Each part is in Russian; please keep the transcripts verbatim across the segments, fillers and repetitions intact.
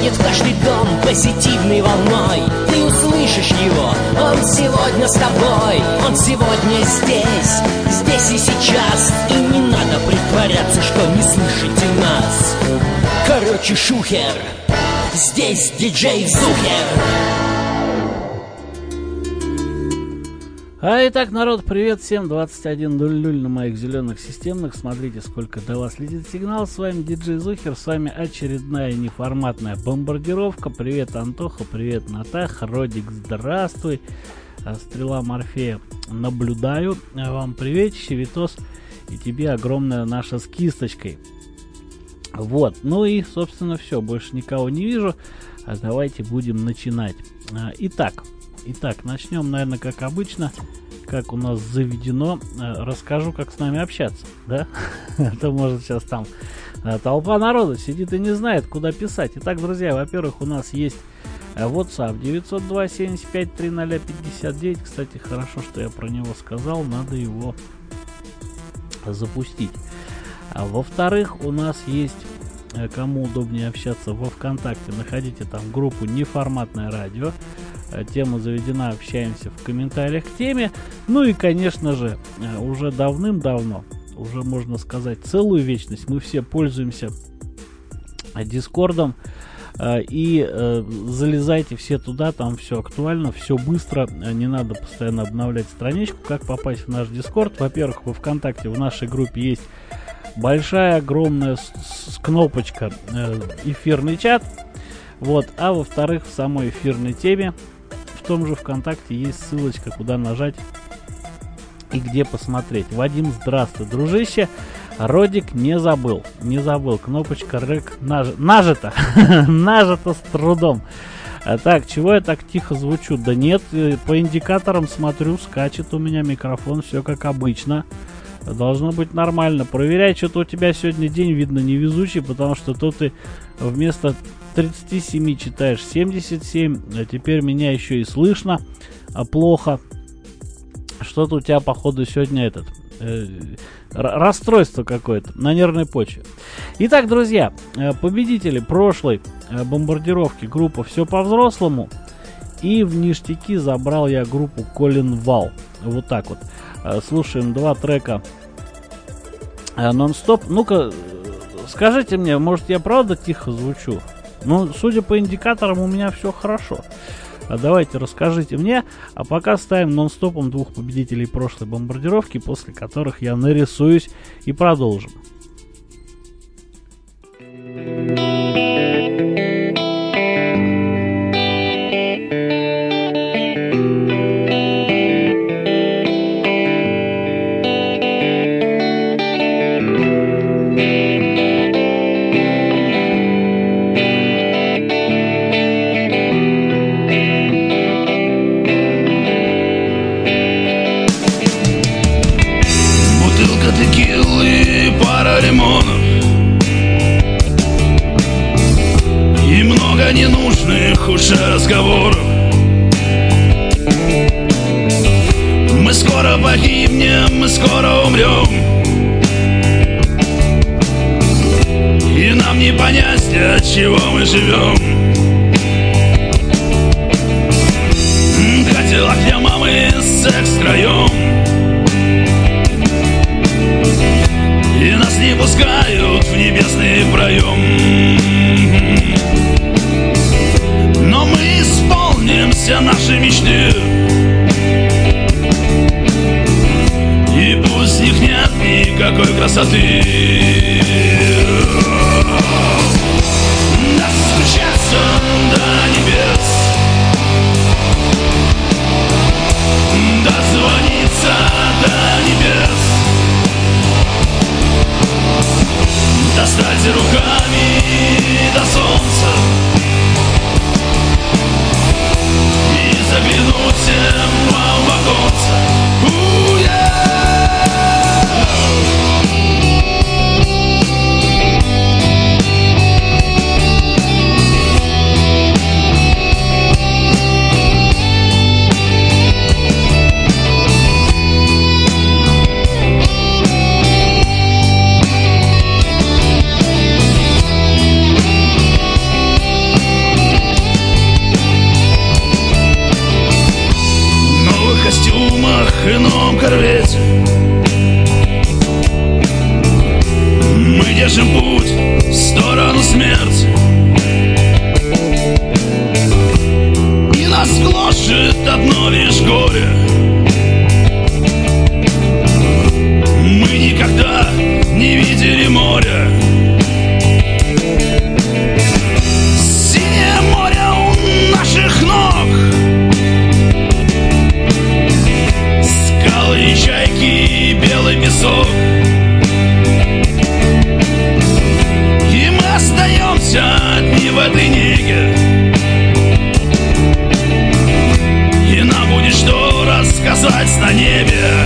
проходит в каждый дом позитивной волной. Ты услышишь его, он сегодня с тобой, он сегодня здесь, здесь и сейчас. И не надо притворяться, что не слышите нас. Короче, шухер, здесь диджей Зухер. А итак, народ, привет всем, двадцать один ноль ноль на моих зеленых системных. Смотрите, сколько до вас летит сигнал. С вами диджей Зухер, с вами очередная неформатная бомбардировка. Привет, Антоха, привет, Натаха, Родик, здравствуй. Стрела Морфея, наблюдаю. Вам приветище, Витос, и тебе огромная наша с кисточкой. Вот, ну и, собственно, все, больше никого не вижу. А давайте будем начинать. Итак, итак, начнем, наверное, как обычно, как у нас заведено. Расскажу, как с нами общаться, да? Это может сейчас там толпа народа сидит и не знает, куда писать. Итак, друзья, во-первых, у нас есть WhatsApp девятьсот два семьдесят пять три ноль пятьдесят девять. Кстати, хорошо, что я про него сказал, надо его запустить. А во-вторых, у нас есть, кому удобнее общаться, во ВКонтакте, находите там группу «Неформатное радио». Тема заведена, общаемся в комментариях к теме. Ну и, конечно же, уже давным-давно, уже можно сказать целую вечность, мы все пользуемся Дискордом. И э, залезайте все туда, там все актуально, все быстро, не надо постоянно обновлять страничку. Как попасть в наш Дискорд? Во-первых, во ВКонтакте в нашей группе есть большая, огромная с, с кнопочка э, эфирный чат. Вот. А во-вторых, в самой эфирной теме в том же ВКонтакте есть ссылочка, куда нажать и где посмотреть. Вадим, здравствуй, дружище. Родик, не забыл, не забыл, кнопочка рэк наж... нажата, нажата с трудом. А так, чего я так тихо звучу? Да нет, по индикаторам смотрю, скачет у меня микрофон, все как обычно. Должно быть нормально. Проверяй, что-то у тебя сегодня день, видно, невезучий, потому что то ты вместо тридцати семи читаешь семьдесят семь, а теперь меня еще и слышно, а плохо. Что-то у тебя, походу, сегодня этот... Э, расстройство какое-то на нервной почве. Итак, друзья, победители прошлой бомбардировки группа «Все по-взрослому». И в ништяки забрал я группу Колин Вал. Вот так вот. Слушаем два трека нон-стоп. Ну-ка, скажите мне, может, я правда тихо звучу? Ну, судя по индикаторам, у меня все хорошо. Давайте расскажите мне, а пока ставим нон-стопом двух победителей прошлой бомбардировки, после которых я нарисуюсь и продолжим. Ненужных уж разговоров. Мы скоро погибнем, мы скоро умрем, и нам не понять, для чего мы живем. Хотела для мамы секс втроем, и нас не пускают в небесный проем. Но мы исполним все наши мечты, и пусть в них нет никакой красоты. Достучаться до небес, дозвониться до небес, достать руками до солнца и заглянуть всем вам в оконце. небе.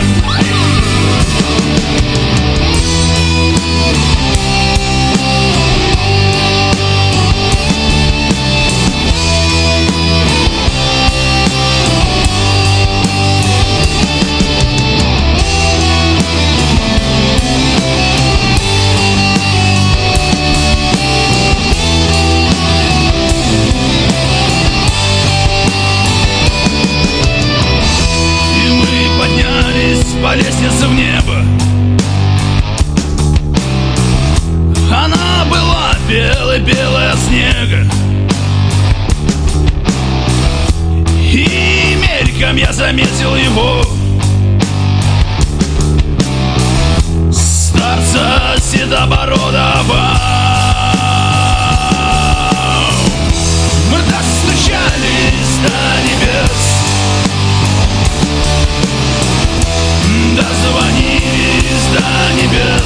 По лестнице в небо. Она была белой-белой от снега. И мельком я заметил его, старца седобородого. Мы достучались до небес, дозвонились до небес,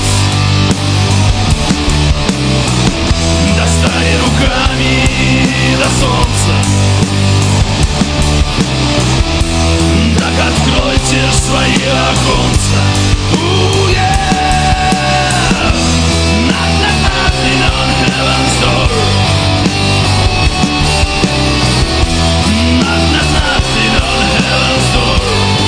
достали руками до солнца. Так откройте ж свои оконца. Ooh, yeah. Knock, knock, knocking on heaven's door. Knock, knock, knocking on heaven's door.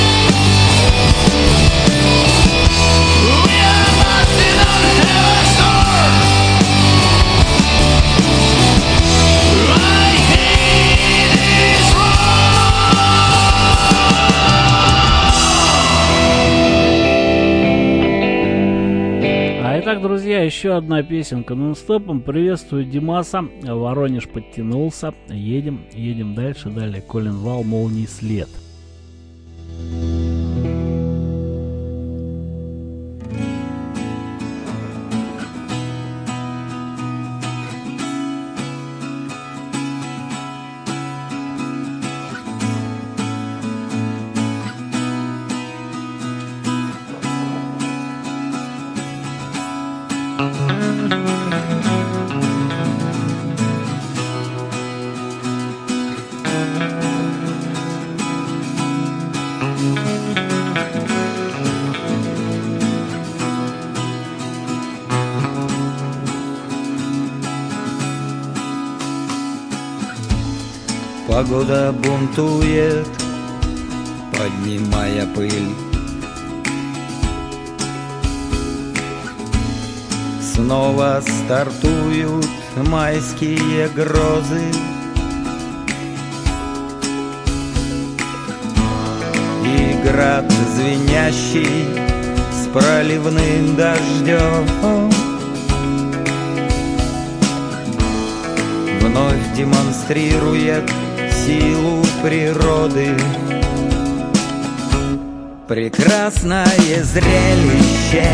Итак, друзья, еще одна песенка нон-стопом. Приветствую Димаса. Воронеж подтянулся. Едем, едем дальше. Далее Колин Вал, «Молний след». Погода бунтует, поднимая пыль. Снова стартуют майские грозы. И град звенящий с проливным дождем вновь демонстрирует силу природы. Прекрасное зрелище,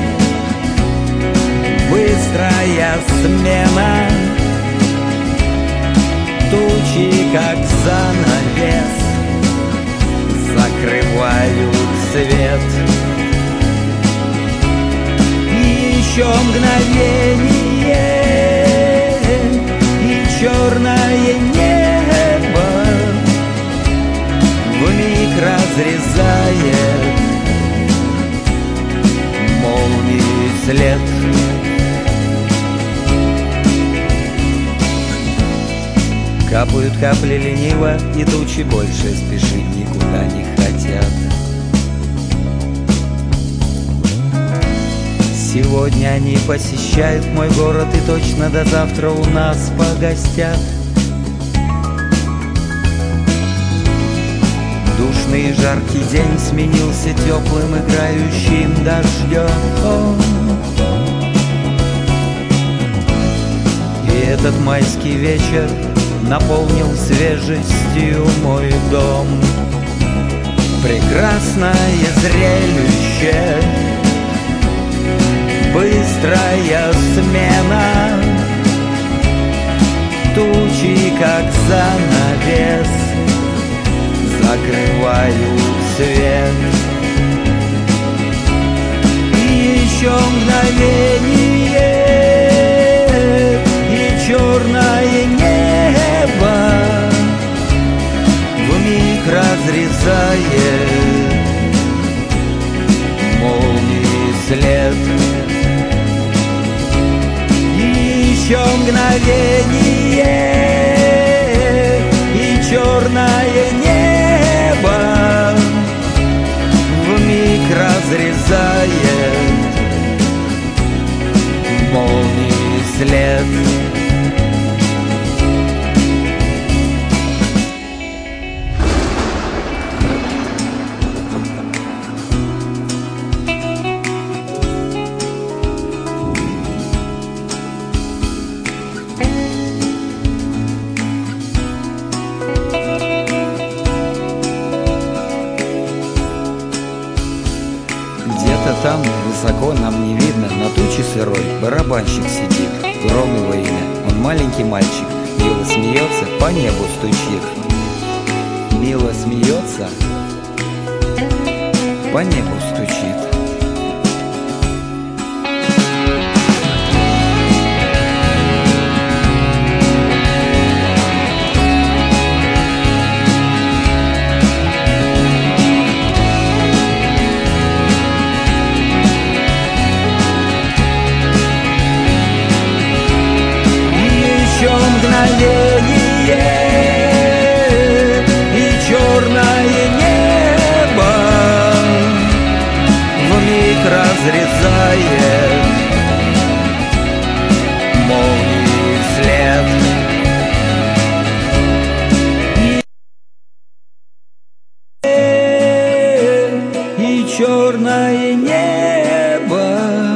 быстрая смена, тучи, как занавес, закрывают свет. И еще мгновение, и черное небо вмиг разрезает молнии след. Капают капли лениво, и тучи больше спешить никуда не хотят. Сегодня они посещают мой город, и точно до завтра у нас погостят. Душный жаркий день сменился теплым играющим дождем. И этот майский вечер наполнил свежестью мой дом. Прекрасное зрелище, быстрая смена, тучи, как занавес, закрывают свет. И еще мгновение, и черное небо вмиг разрезает мгновение, и черное небо вмиг разрезает молнии след. Там высоко нам не видно, на туче сырой барабанщик сидит. Гром его имя, он маленький мальчик, мило смеется, по небу стучит. Мило смеется, по небу стучит. Мгновение, и черное небо вмиг разрезает молнии след. И черное небо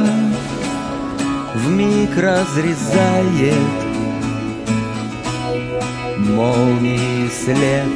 вмиг разрезает молнии след.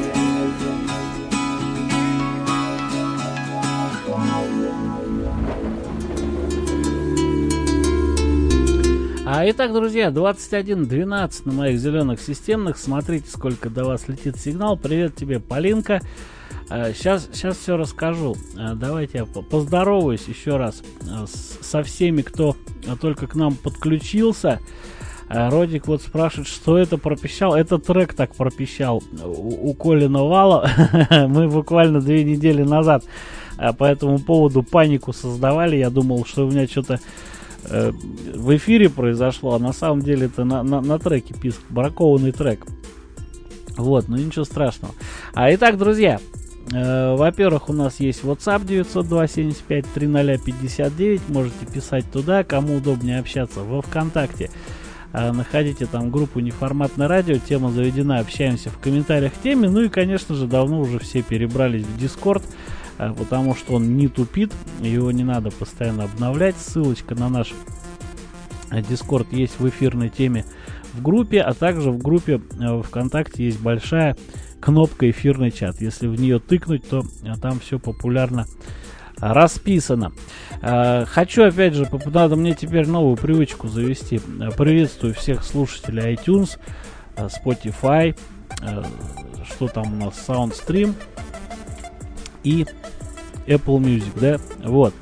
А итак, друзья, двадцать один двенадцать на моих зеленых системных. Смотрите, сколько до вас летит сигнал. Привет тебе, Полинка. Сейчас, сейчас все расскажу. Давайте я поздороваюсь еще раз со всеми, кто только к нам подключился. Родик вот спрашивает, что это пропищал. Это трек так пропищал у, у Колина Вала. Мы буквально две недели назад по этому поводу панику создавали. Я думал, что у меня что-то э, в эфире произошло, а на самом деле это на, на, на треке писк, бракованный трек. Вот, ну ничего страшного. А итак, друзья, э, во-первых, у нас есть WhatsApp девятьсот два семьдесят пять тридцать пятьдесят девять. Можете писать туда, кому удобнее общаться. Во ВКонтакте находите там группу «Неформатное радио», тема заведена, общаемся в комментариях к теме. Ну и, конечно же, давно уже все перебрались в Discord, потому что он не тупит, его не надо постоянно обновлять. Ссылочка на наш Discord есть в эфирной теме в группе, а также в группе ВКонтакте есть большая кнопка «Эфирный чат». Если в нее тыкнуть, то там все популярно расписано. Хочу, опять же, надо мне теперь новую привычку завести. Приветствую всех слушателей iTunes, Spotify, что там у нас, SoundStream и Apple Music, да, вот.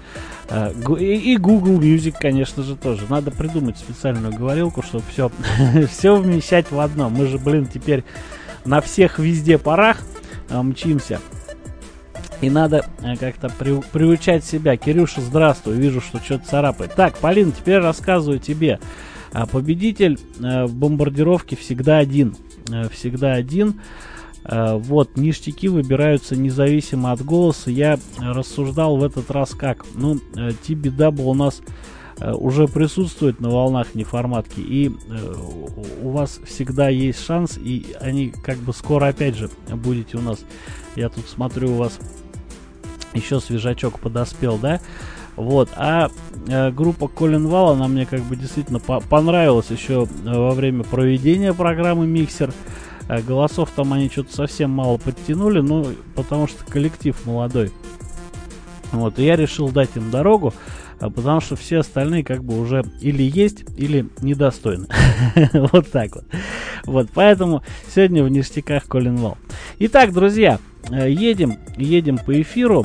И Google Music, конечно же, тоже. Надо придумать специальную говорилку, чтобы все, все вмещать в одно. Мы же, блин, теперь на всех везде порах мчимся. И надо как-то при, приучать себя. Кирюша, здравствуй. Вижу, что что-то царапает. Так, Полин, теперь рассказываю тебе. Победитель в бомбардировке всегда один. Всегда один. Вот, ништяки выбираются независимо от голоса. Я рассуждал в этот раз как. Ну, Тиби Дабл у нас уже присутствует на волнах неформатки. И у вас всегда есть шанс. И они как бы скоро опять же будете у нас. Я тут смотрю, у вас еще свежачок подоспел, да? Вот, а э, группа Колин Вал, она мне как бы действительно по понравилась еще во время проведения программы «Миксер». Э, голосов там они что-то совсем мало подтянули, ну, потому что коллектив молодой. Вот, и я решил дать им дорогу, э, потому что все остальные как бы уже или есть, или недостойны. Вот так вот. Вот, поэтому сегодня в ништяках Колин Вал. Итак, друзья, едем, едем по эфиру.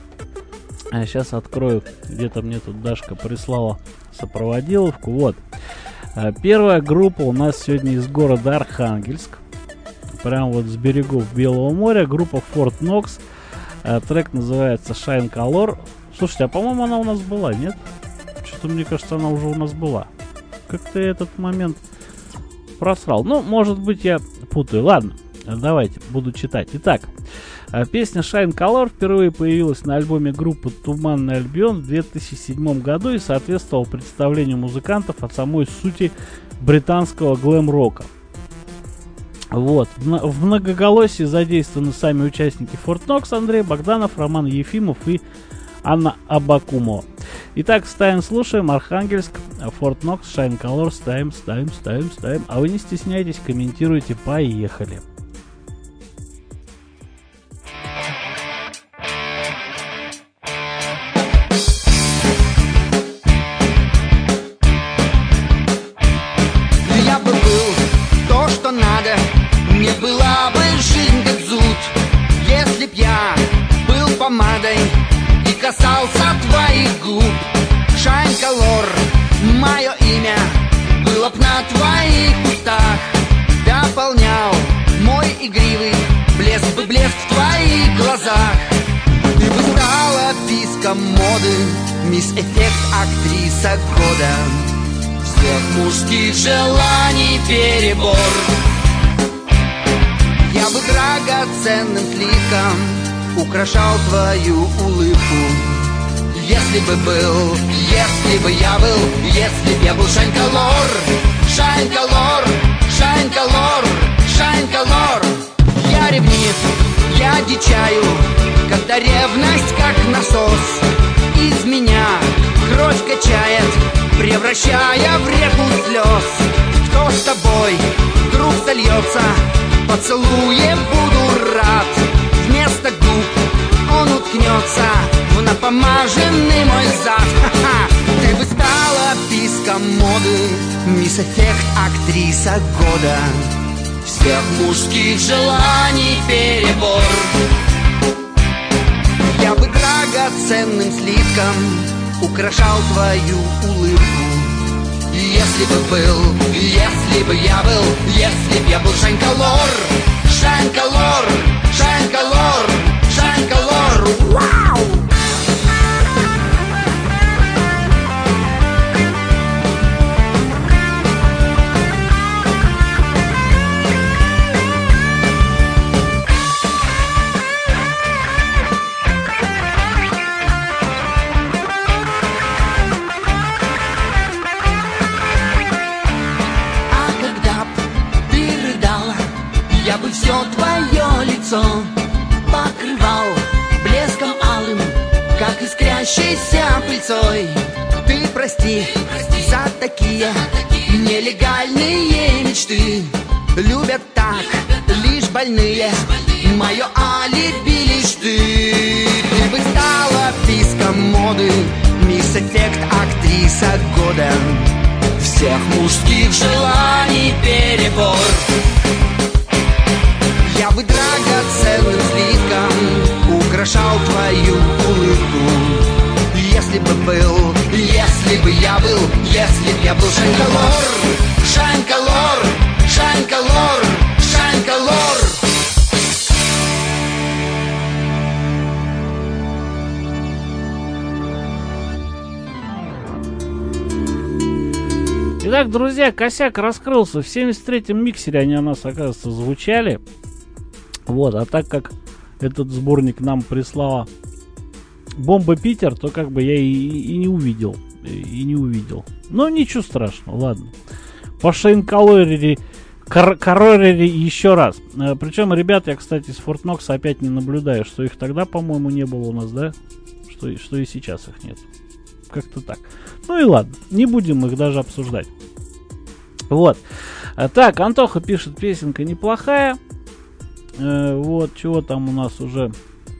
Сейчас открою, где-то мне тут Дашка прислала сопроводиловку. Вот. Первая группа у нас сегодня из города Архангельск. Прям вот с берегов Белого моря. Группа Fort Knox. Трек называется Shine Color. Слушайте, а по-моему она у нас была, нет? Что-то мне кажется, она уже у нас была. Как-то этот момент просрал. Ну, может быть, я путаю. Ладно, давайте, буду читать. Итак, песня Shine Color впервые появилась на альбоме группы Туманный Альбион в две тысячи седьмом году и соответствовала представлению музыкантов о самой сути британского глэм-рока. Вот. В многоголосии задействованы сами участники Fort Knox: Андрей Богданов, Роман Ефимов и Анна Абакумова. Итак, ставим, слушаем. Архангельск, Fort Knox, Shine Color. Ставим, ставим, ставим, ставим. А вы не стесняйтесь, комментируйте. Поехали. Я бы был то, что надо, не была бы жизнь как зуд, если б я был помадой и касался твоих губ. Shine Color, мое имя, было б на твоих устах, дополнял мой игривый блеск бы блеск в твоих глазах. Ты бы стала писком моды, мисс Эффект, актриса года. Всех мужских желаний перебор. Я бы драгоценным слитком украшал твою улыбку, если бы был, если бы я был, если б я был Shine Color. Shine Color, Shine Color, Shine Color. Я ревнив, я дичаю, когда ревность как насос из меня кровь качает, превращая в реку слез. Кто с тобой вдруг сольется, поцелуем буду рад. Вместо губ он уткнется в напомаженный мой зад. Ха-ха. Ты бы стала писком моды, мисс Эффект, актриса года. Всех мужских желаний перебор. Я бы драгоценным слитком украшал твою улыбку, если бы был, если бы я был, если б я был Shine Color. Shine Color, Shine Color, Shine Color. Вау! Все твое лицо покрывал блеском алым, как искрящейся пыльцой. Ты прости за такие нелегальные мечты. Любят так лишь больные, мое алиби лишь ты. Ты бы стала писком моды, мисс Эффект, актриса года. Всех мужских желаний перебор. Я бы драгоценным слитком украшал твою улыбку, если бы был, если бы я был, если б я был Shine Color. Shine Color, Shine Color, Shine Color. Итак, друзья, косяк раскрылся. В семьдесят третьем миксере они у нас, оказывается, звучали. Вот, а так как этот сборник нам прислала Бомба Питер, то как бы я и, и не увидел. И не увидел. Но ничего страшного, ладно. По Shine Color Коррорере еще раз. Причем, ребят, я, кстати, с Fort Knox опять не наблюдаю, что их тогда, по-моему, не было у нас, да? Что, что и сейчас их нет. Как-то так. Ну и ладно, не будем их даже обсуждать. Вот. Так, Антоха пишет, песенка неплохая. Э, вот, чего там у нас уже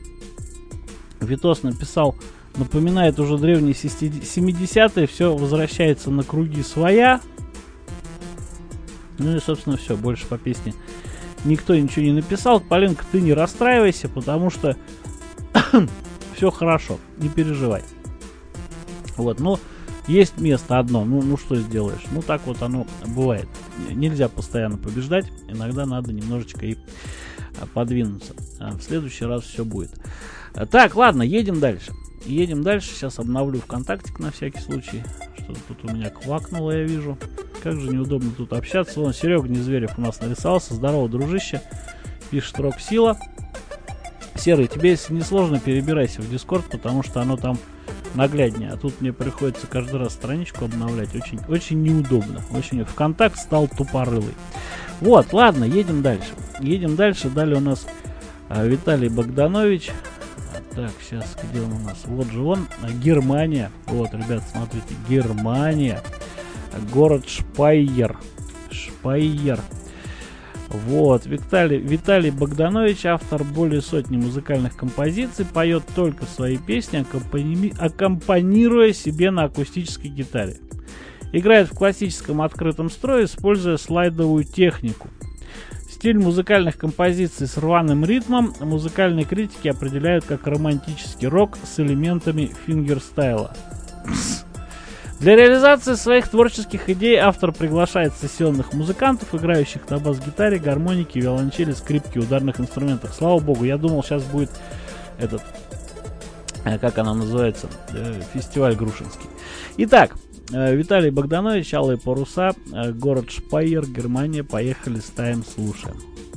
Витос написал, напоминает уже древние семидесятые, все возвращается на круги своя. Ну и, собственно, все, больше по песне никто ничего не написал. Полинка, ты не расстраивайся, потому что все хорошо, не переживай. Вот, но есть место одно, ну, ну что сделаешь, ну так вот оно бывает. Нельзя постоянно побеждать, иногда надо немножечко и подвинуться. А в следующий раз все будет. Так, ладно, едем дальше. Едем дальше, сейчас обновлю ВКонтактик на всякий случай. Что-то тут у меня квакнуло, я вижу. Как же неудобно тут общаться. Вон Серега Незверев у нас нарисовался. Здорово, дружище. Пишет Рок Сила. Серый, тебе если не сложно, перебирайся в Дискорд, потому что оно там нагляднее. А тут мне приходится каждый раз страничку обновлять. Очень, очень неудобно. Очень... ВКонтакт стал тупорылый. Вот, ладно, едем дальше. Едем дальше. Далее у нас а, Виталий Богданович. Так, сейчас, где он у нас? Вот же он. Германия. Вот, ребят, смотрите. Германия. Город Шпайер. Шпайер. Вот, Виталий, Виталий Богданович, автор более сотни музыкальных композиций, поет только свои песни, аккомпани... аккомпанируя себе на акустической гитаре. Играет в классическом открытом строе, используя слайдовую технику. Стиль музыкальных композиций с рваным ритмом музыкальные критики определяют как романтический рок с элементами фингерстайла. Для реализации своих творческих идей автор приглашает сессионных музыкантов, играющих на бас-гитаре, гармонике, виолончели, скрипке, ударных инструментах. Слава богу, я думал, сейчас будет этот, как она называется, фестиваль Грушинский. Итак, Виталий Богданович, Алые паруса, город Шпайер, Германия. Поехали, ставим, слушаем.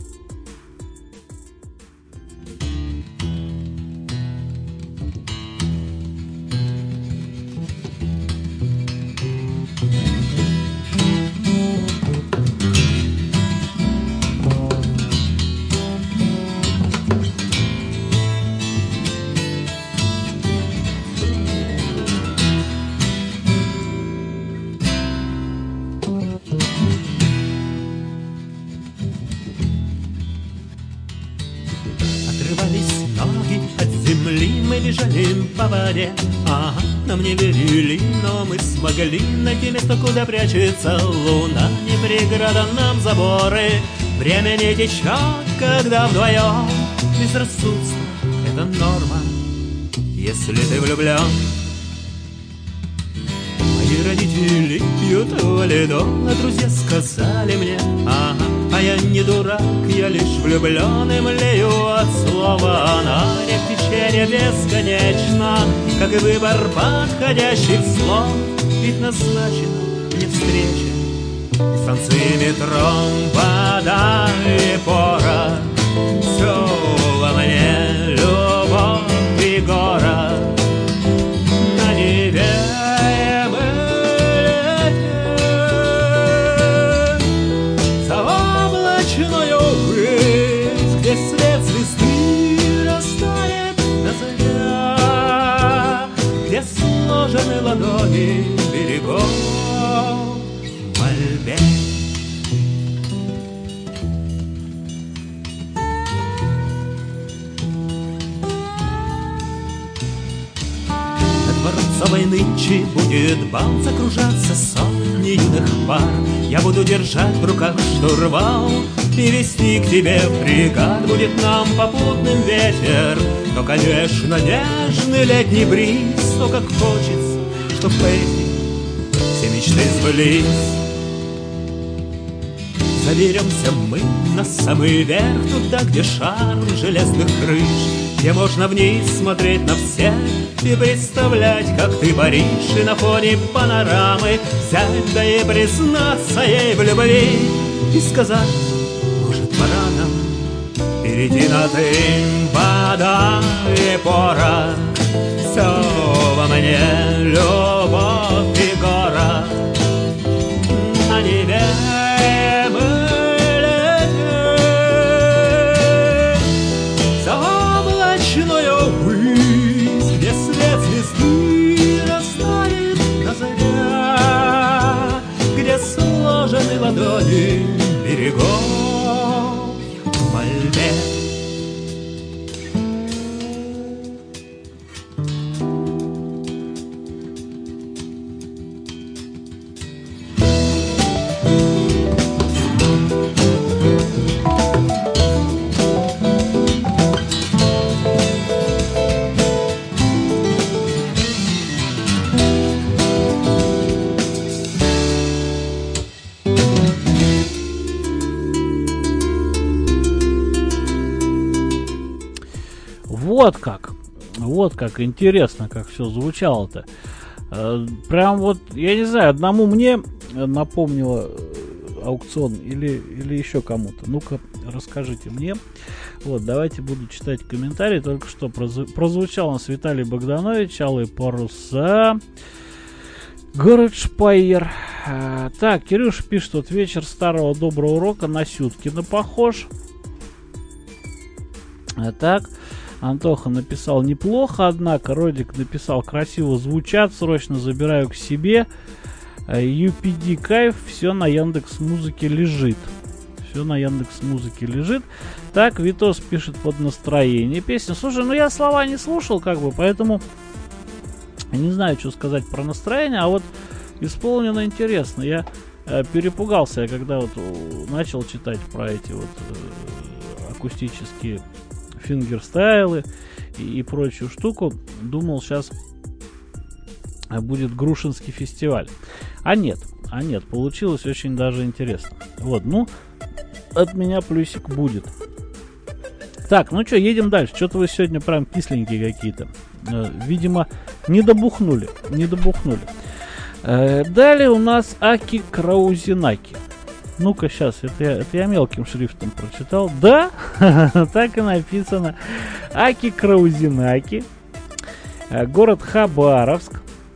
По воде, ага, нам не верили, но мы смогли найти место, куда прячется луна. Не преграда нам заборы, время не течет, когда вдвоем. Безрассудство — это норма, если ты влюблен. Мои родители пьют валидол, а друзья сказали мне, ага, а я не дурак, я лишь влюблен и млею от слова она. Рек течение бесконечно, как и выбор подходящих слов. Ведь назначена мне встреча и станции метро, вода и порох. Все во мне любовь и город. На Неве где свет звезды растает на заря, где сложены ладони берегов мольбе. На Дворцовой нынче будет бал, закружаться сотни юных пар. Я буду держать в руках штурвал и вести к тебе фрегат. Будет нам попутным ветер, но, конечно, нежный летний бриз. То, как хочется, чтоб эти все мечты сбылись. Заберемся мы на самый верх, туда, где шар железных крыш, где можно вниз смотреть на всех и представлять, как ты паришь, и на фоне панорамы взять, да и признаться ей в любви и сказать: может, пора нам перейти на ты. Вода и порох, все во мне любовь и город. На Неве сложены ладони берегов мольбе. Вот как, вот как интересно, как все звучало-то. Э, прям вот, я не знаю, одному мне напомнила аукцион или, или еще кому-то? Ну-ка, расскажите мне. Вот, давайте буду читать комментарии. Только что прозв... прозвучал у нас Виталий Богданович, Алые паруса, город Шпайер. А, так, Кирюша пишет, вот вечер старого доброго урока на Сюткина похож. А, так, Антоха написал неплохо, однако Родик написал красиво звучат, срочно забираю к себе. ю пи ди кайф, все на Яндекс.Музыке лежит. Все на Яндекс.Музыке лежит. Так, Витос пишет под настроение песни. Слушай, ну я слова не слушал, как бы, поэтому не знаю, что сказать про настроение, а вот исполнено интересно. Я э, перепугался, когда вот начал читать про эти вот э, акустические фингерстайлы и, и прочую штуку. Думал, сейчас будет Грушинский фестиваль. А нет, а нет, получилось очень даже интересно. Вот, ну, от меня плюсик будет. Так, ну что, едем дальше. Что-то вы сегодня прям кисленькие какие-то. Э, видимо, не добухнули, не добухнули. Э, далее у нас Аки Краузинаки. Ну-ка, сейчас, это я, это я мелким шрифтом прочитал. Да, так и написано. Аки Краузинаки. Город Хабаровск.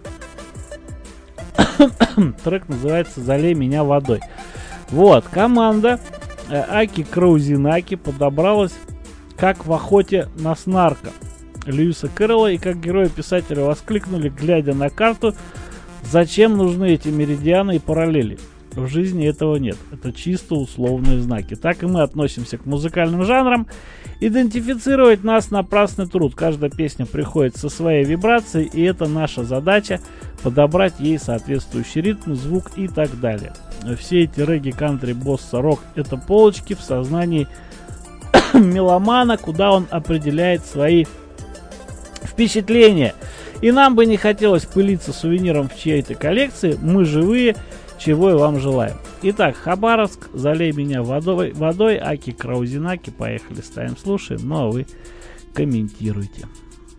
Трек называется «Залей меня водой». Вот, команда э, Аки Краузинаки подобралась как в охоте на снарка Льюиса Кэрролла, и как герои-писатели воскликнули, глядя на карту: зачем нужны эти меридианы и параллели? В жизни этого нет. Это чисто условные знаки. Так и мы относимся к музыкальным жанрам. Идентифицировать нас напрасный труд. Каждая песня приходит со своей вибрацией, и это наша задача — подобрать ей соответствующий ритм, звук и так далее. Все эти регги, кантри, босса, рок — это полочки в сознании меломана, куда он определяет свои впечатления. И нам бы не хотелось пылиться сувениром в чьей-то коллекции. Мы живые, чего и вам желаем. Итак, Хабаровск, «Залей меня водой», водой Аки Краузинаки. Поехали, ставим, слушаем. Ну а вы комментируйте.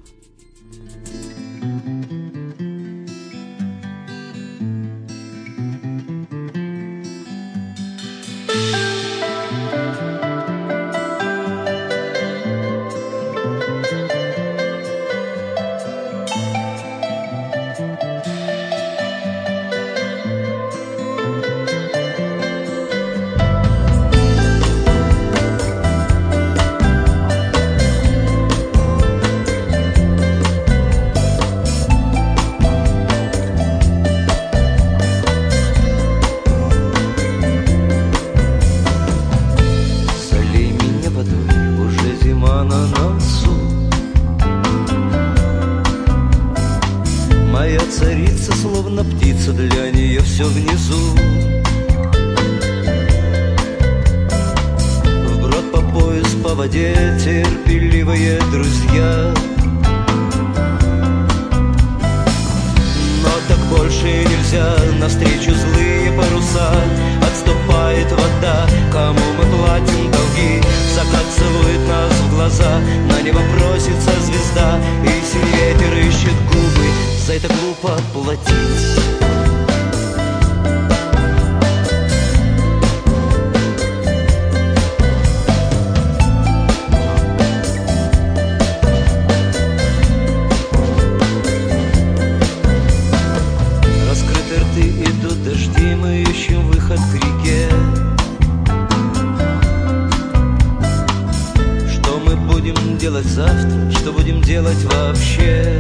Терпеливые друзья. Но так больше нельзя, навстречу злые паруса. Отступает вода, кому мы платим долги. Закат целует нас в глаза, на небо просится звезда, и синий ветер ищет губы, за это глупо платить. Завтра, что будем делать вообще?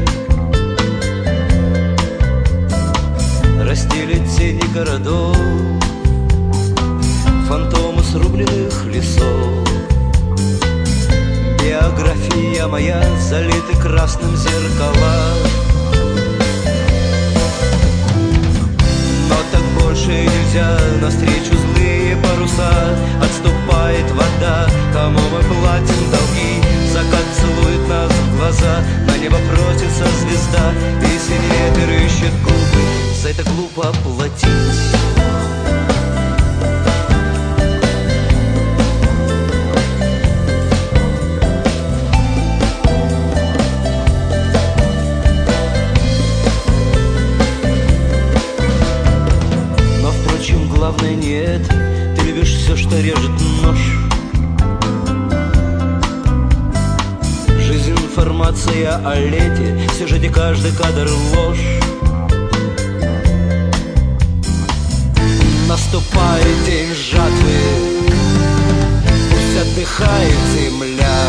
Расстелить тени городов, фантомы срубленных лесов. Биография моя залита красным зеркала. Но так больше нельзя, навстречу злые паруса. Отступает вода, кому мы платим долги. Закат целует нас в глаза, на небо просится звезда, и синий ветер ищет губы, за это глупо платить. Но в наверное, нет. Ты любишь все, что режет нож. Жизнь, информация о лете, в сюжете каждый кадр ложь. Наступает день жатвы, пусть отдыхает земля.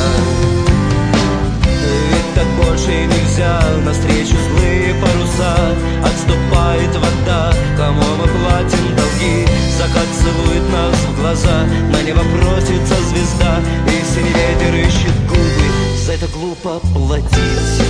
Ведь так больше нельзя, навстречу злые паруса. Отступает вода, кому мы платим долги. Закат целует нас в глаза, на небо просится звезда. И синий ветер ищет губы, за это глупо платить.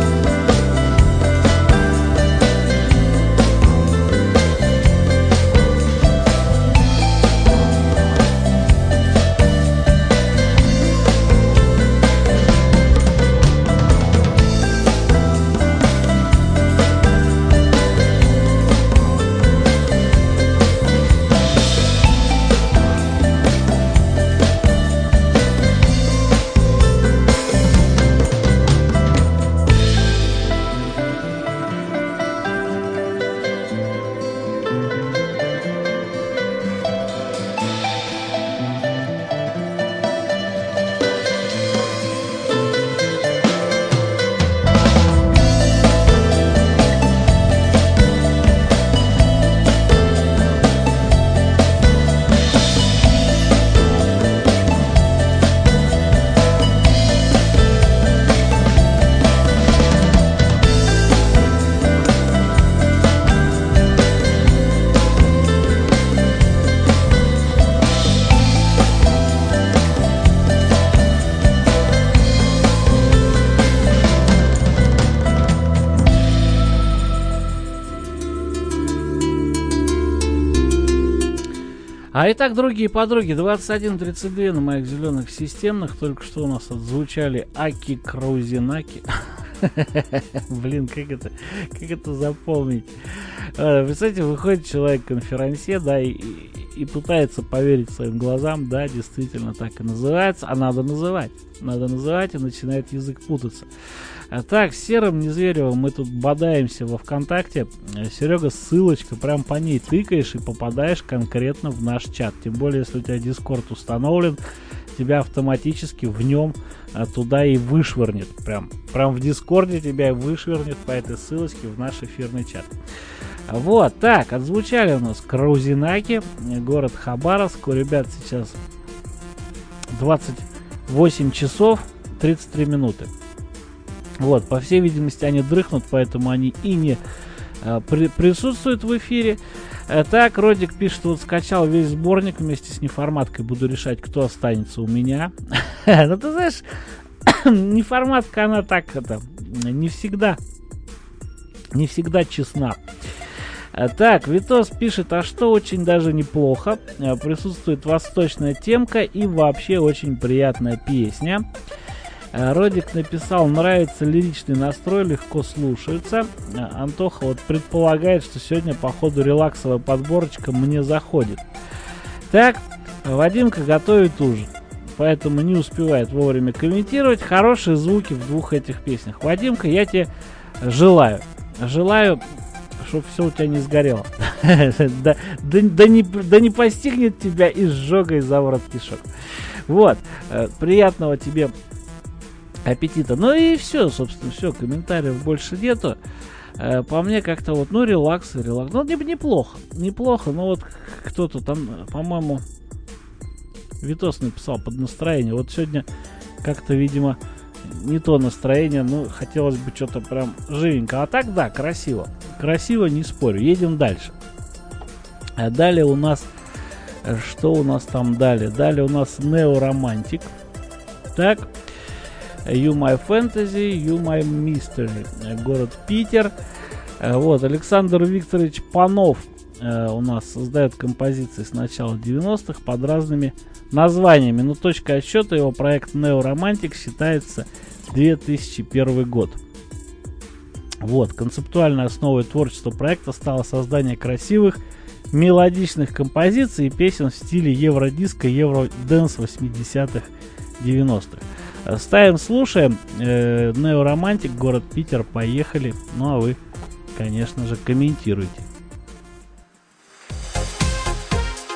А итак, другие подруги, двадцать один тридцать два на моих зеленых системных. Только что у нас отзвучали Аки Краузинаки. Блин, как это, как это запомнить? Представляете, выходит человек-конферансье, да, и, и, и пытается поверить своим глазам, да, действительно так и называется, а надо называть. Надо называть, и начинает язык путаться. А так, с Серым Незверевым мы тут бодаемся во ВКонтакте. Серега, ссылочка, прям по ней тыкаешь и попадаешь конкретно в наш чат. Тем более, если у тебя Дискорд установлен, тебя автоматически в нем а, туда и вышвырнет. Прям, прям в Дискорде тебя и вышвырнет по этой ссылочке в наш эфирный чат. Вот, так, отзвучали у нас Краузинаки, город Хабаровск. У ребят сейчас двадцать восемь часов тридцать три минуты. Вот, по всей видимости, они дрыхнут, поэтому они и не а, при, присутствуют в эфире. А, так, Родик пишет, вот скачал весь сборник вместе с неформаткой, буду решать, кто останется у меня. Ну, ты знаешь, неформатка, она так, это, не всегда, не всегда честна. А, так, Витос пишет, а что очень даже неплохо. А, присутствует восточная темка и вообще очень приятная песня. Родик написал, нравится лиричный настрой, легко слушается. Антоха вот предполагает, что сегодня походу релаксовая подборочка мне заходит. Так, Вадимка готовит ужин, поэтому не успевает вовремя комментировать. Хорошие звуки в двух этих песнях. Вадимка, я тебе желаю, желаю, чтобы все у тебя не сгорело. Да не постигнет тебя изжога за ворот кишок. Вот, приятного тебе аппетита. Ну и все, собственно, все, комментариев больше нету. Э, по мне как-то вот, ну, релакс, релакс. Ну, не, неплохо, неплохо, но вот кто-то там, по-моему, Витос написал под настроение. Вот сегодня как-то, видимо, не то настроение, ну, хотелось бы что-то прям живенько. А так, да, красиво. Красиво, не спорю. Едем дальше. А далее у нас, что у нас там далее? Далее у нас Неоромантик. Так. You My Fantasy, You My Mystery, город Питер. Вот, Александр Викторович Панов э, у нас создает композиции с начала девяностых под разными названиями. Но точка отсчета его проект Неоромантик считается две тысячи первый год. Вот, концептуальной основой творчества проекта стало создание красивых, мелодичных композиций и песен в стиле евродиско, евродэнс восьмидесятых, девяностых. Ставим, слушаем. э, Неоромантик, город Питер, поехали. Ну а вы, конечно же, комментируйте.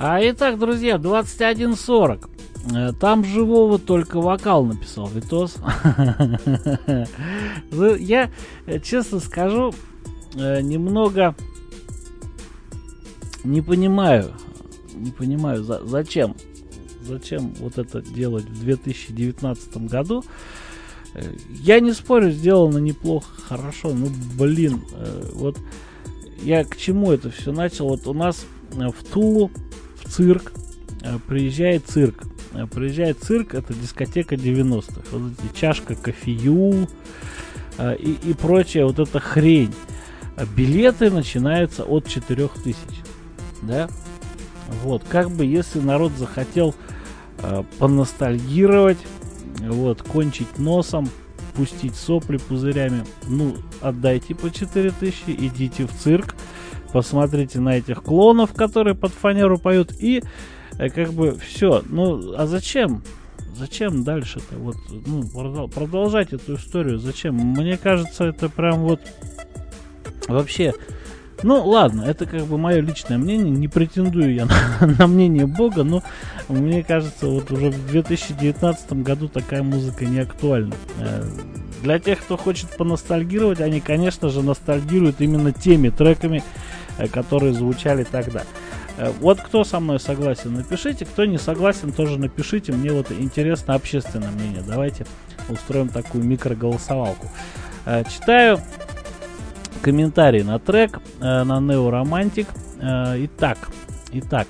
А итак, друзья, двадцать один сорок. Там живого только вокал, написал Витос. Я, честно скажу, немного не понимаю, не понимаю, за, зачем, зачем вот это делать в две тысячи девятнадцатом году. Я не спорю, сделано неплохо, хорошо, ну блин, вот я к чему это все начал. Вот у нас в Тулу, в цирк, приезжает цирк. Приезжает цирк, это дискотека девяностых. Вот эти чашка кофею э, и, и прочая вот эта хрень. Билеты начинаются от четырех тысяч. Да? Вот, как бы если народ захотел э, поностальгировать, вот, кончить носом, пустить сопли пузырями, ну, отдайте по четыре тысячи, идите в цирк, посмотрите на этих клоунов, которые под фанеру поют, и как бы все. Ну, а зачем? Зачем дальше-то? Вот, ну, продолжать эту историю. Зачем? Мне кажется, это прям вот вообще. Ну, ладно, это как бы мое личное мнение. Не претендую я на, на мнение Бога, но мне кажется, вот уже в две тысячи девятнадцатом году такая музыка не актуальна. Для тех, кто хочет поностальгировать, они, конечно же, ностальгируют именно теми треками, которые звучали тогда. Вот кто со мной согласен, напишите. Кто не согласен, тоже напишите. Мне вот интересно общественное мнение. Давайте устроим такую микроголосовалку. Читаю комментарии на трек, на Неоромантик. Итак, итак.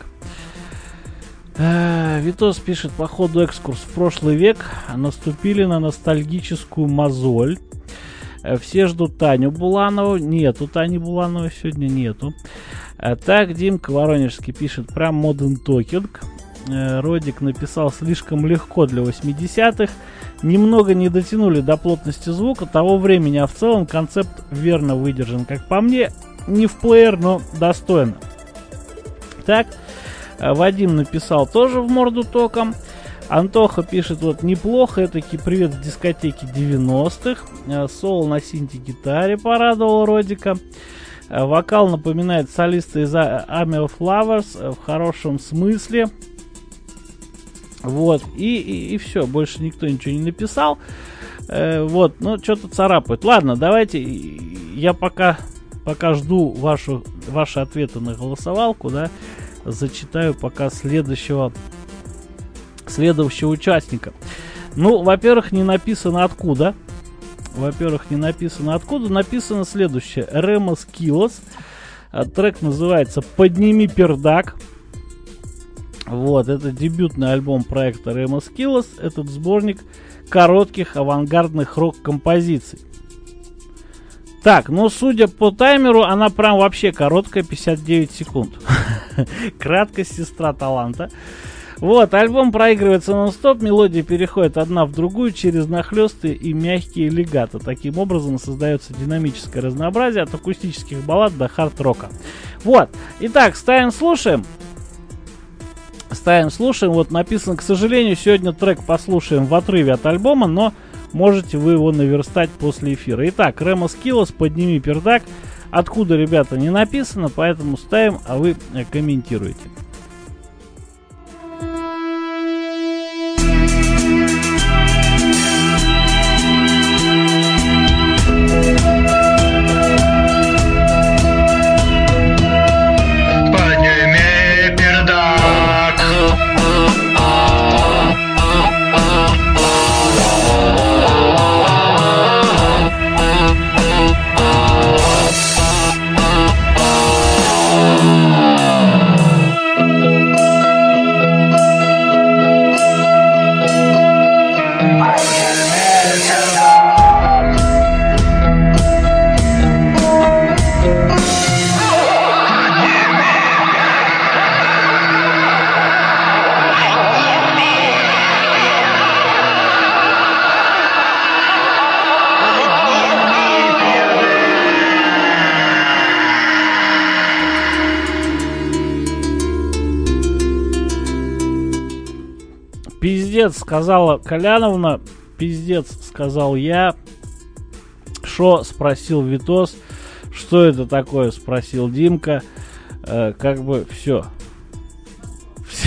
Витос пишет: походу экскурс в прошлый век. Наступили на ностальгическую мозоль. Все ждут Таню Буланову. Нету Тани Булановой сегодня, нету. А так, Димка Воронежский пишет: прям Modern Talking. Родик написал: слишком легко для восьмидесятых. Немного не дотянули до плотности звука того времени, а в целом концепт верно выдержан. Как по мне, не в плеер, но достойно. Так, Вадим написал тоже в морду током. Антоха пишет: вот неплохо, этакий привет с дискотеки девяностых. Соло на синти-гитаре порадовал Родика. Вокал напоминает солиста из Army of Lovers в хорошем смысле. Вот, и, и, и все, больше никто ничего не написал. Э, вот, ну, что-то царапает. Ладно, давайте, я пока, пока жду вашу, ваши ответы на голосовалку, да, зачитаю пока следующего, следующего участника. Ну, во-первых, не написано откуда. Во-первых, не написано откуда. Написано следующее: Remo Skills. Трек называется «Подними пердак». Вот, это дебютный альбом проекта Remo Skills. Этот сборник коротких авангардных рок-композиций. Так, ну, судя по таймеру, она прям вообще короткая, пятьдесят девять секунд. Краткость сестра таланта. Вот, альбом проигрывается нон-стоп, мелодии переходят одна в другую через нахлёсты и мягкие легато. Таким образом создается динамическое разнообразие от акустических баллад до хард-рока. Вот, итак, ставим, слушаем. Ставим, слушаем. Вот написано: к сожалению, сегодня трек послушаем в отрыве от альбома, но можете вы его наверстать после эфира. Итак, Remo Skills, «Подними пердак». Откуда, ребята, не написано, поэтому ставим, а вы комментируете. Пиздец, сказала Коляновна. Пиздец, сказал я. Шо, спросил Витос. Что это такое, спросил Димка. Э, как бы все.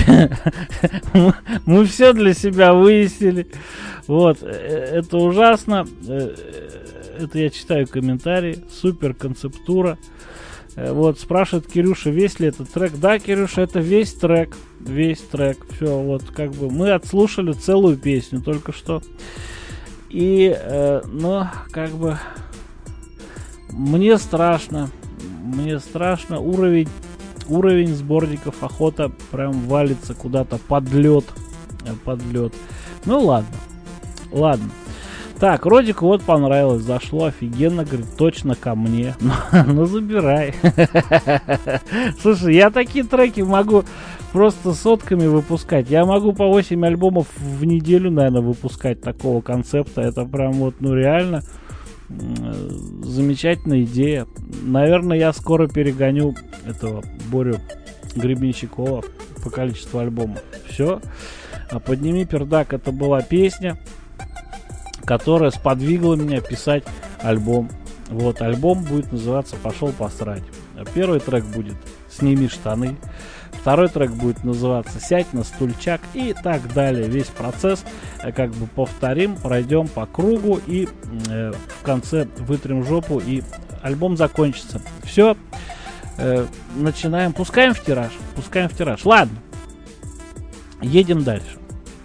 Мы все для себя выяснили. Вот, это ужасно. Это я читаю комментарии. Супер концептура. Вот, спрашивает Кирюша, весь ли этот трек. Да, Кирюша, это весь трек. Весь трек. Все, вот, как бы мы отслушали целую песню только что. И, э, ну, как бы, мне страшно. Мне страшно. Уровень, уровень сборников «Охота» прям валится куда-то под лед. Под лед. Ну, ладно. Ладно. Так, Родику вот понравилось, зашло офигенно, говорит, точно ко мне. Ну, ну забирай. Слушай, я такие треки могу просто сотками выпускать. Я могу по восемь альбомов в неделю, наверное, выпускать такого концепта. Это прям вот, ну реально замечательная идея. Наверное, я скоро перегоню этого Борю Гребенщикова по количеству альбомов. Все. А «Подними пердак» — это была песня, которая сподвигла меня писать альбом. Вот, альбом будет называться «Пошел посрать». Первый трек будет «Сними штаны». Второй трек будет называться «Сядь на стульчак» и так далее. Весь процесс как бы повторим, пройдем по кругу и э, в конце вытрем жопу и альбом закончится. Все, э, начинаем, пускаем в тираж, пускаем в тираж. Ладно, едем дальше.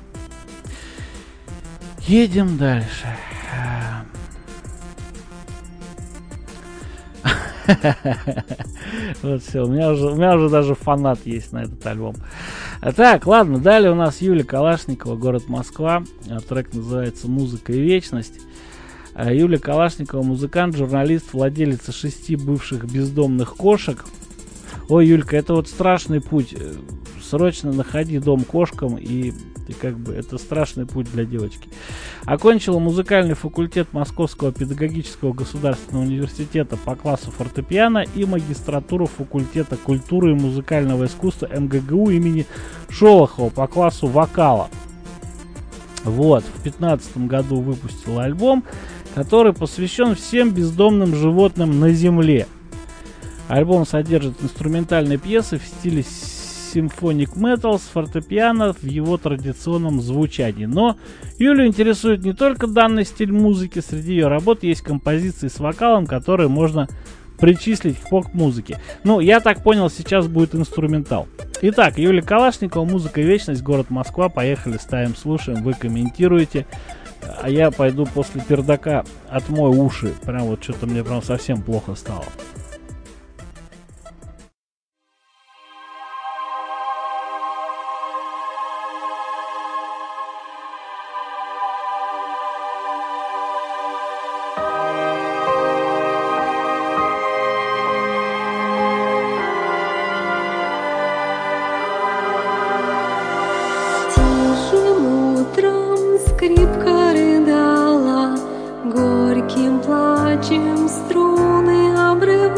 Едем дальше. Вот все, у меня уже, у меня уже даже фанат есть на этот альбом. Так, ладно, далее у нас Юлия Калашникова, город Москва. Трек называется «Музыка и вечность». Юлия Калашникова, музыкант, журналист, владелица шести бывших бездомных кошек. Ой, Юлька, это вот страшный путь. Срочно находи дом кошкам, и ты как бы это страшный путь для девочки. Окончила музыкальный факультет Московского педагогического государственного университета по классу фортепиано и магистратуру факультета культуры и музыкального искусства эм гэ гэ у имени Шолохова по классу вокала. Вот, в пятнадцатом году выпустила альбом, который посвящен всем бездомным животным на земле. Альбом содержит инструментальные пьесы в стиле симфоник метал с фортепиано в его традиционном звучании. Но Юлю интересует не только данный стиль музыки, среди ее работ есть композиции с вокалом, которые можно причислить к поп-музыке. Ну, я так понял, сейчас будет инструментал. Итак, Юлия Калашникова, «Музыка и вечность», город Москва. Поехали, ставим, слушаем, вы комментируете. А я пойду после пердака отмою уши. Прям вот что-то мне прям совсем плохо стало. Скрипка рыдала, горьким плачем струны обрывала.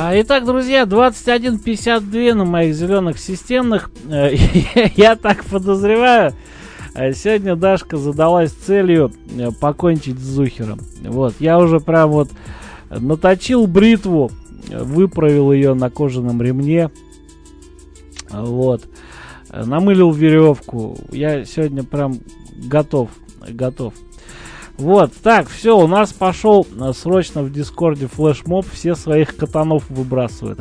Итак, друзья, двадцать один пятьдесят два на моих зеленых системных. Я так подозреваю, сегодня Дашка задалась целью покончить с Зухером. Вот, я уже прям вот наточил бритву, выправил ее на кожаном ремне. Вот, намылил веревку. Я сегодня прям готов, готов. Вот, так, все, у нас пошел срочно в Дискорде флешмоб, все своих катанов выбрасывают.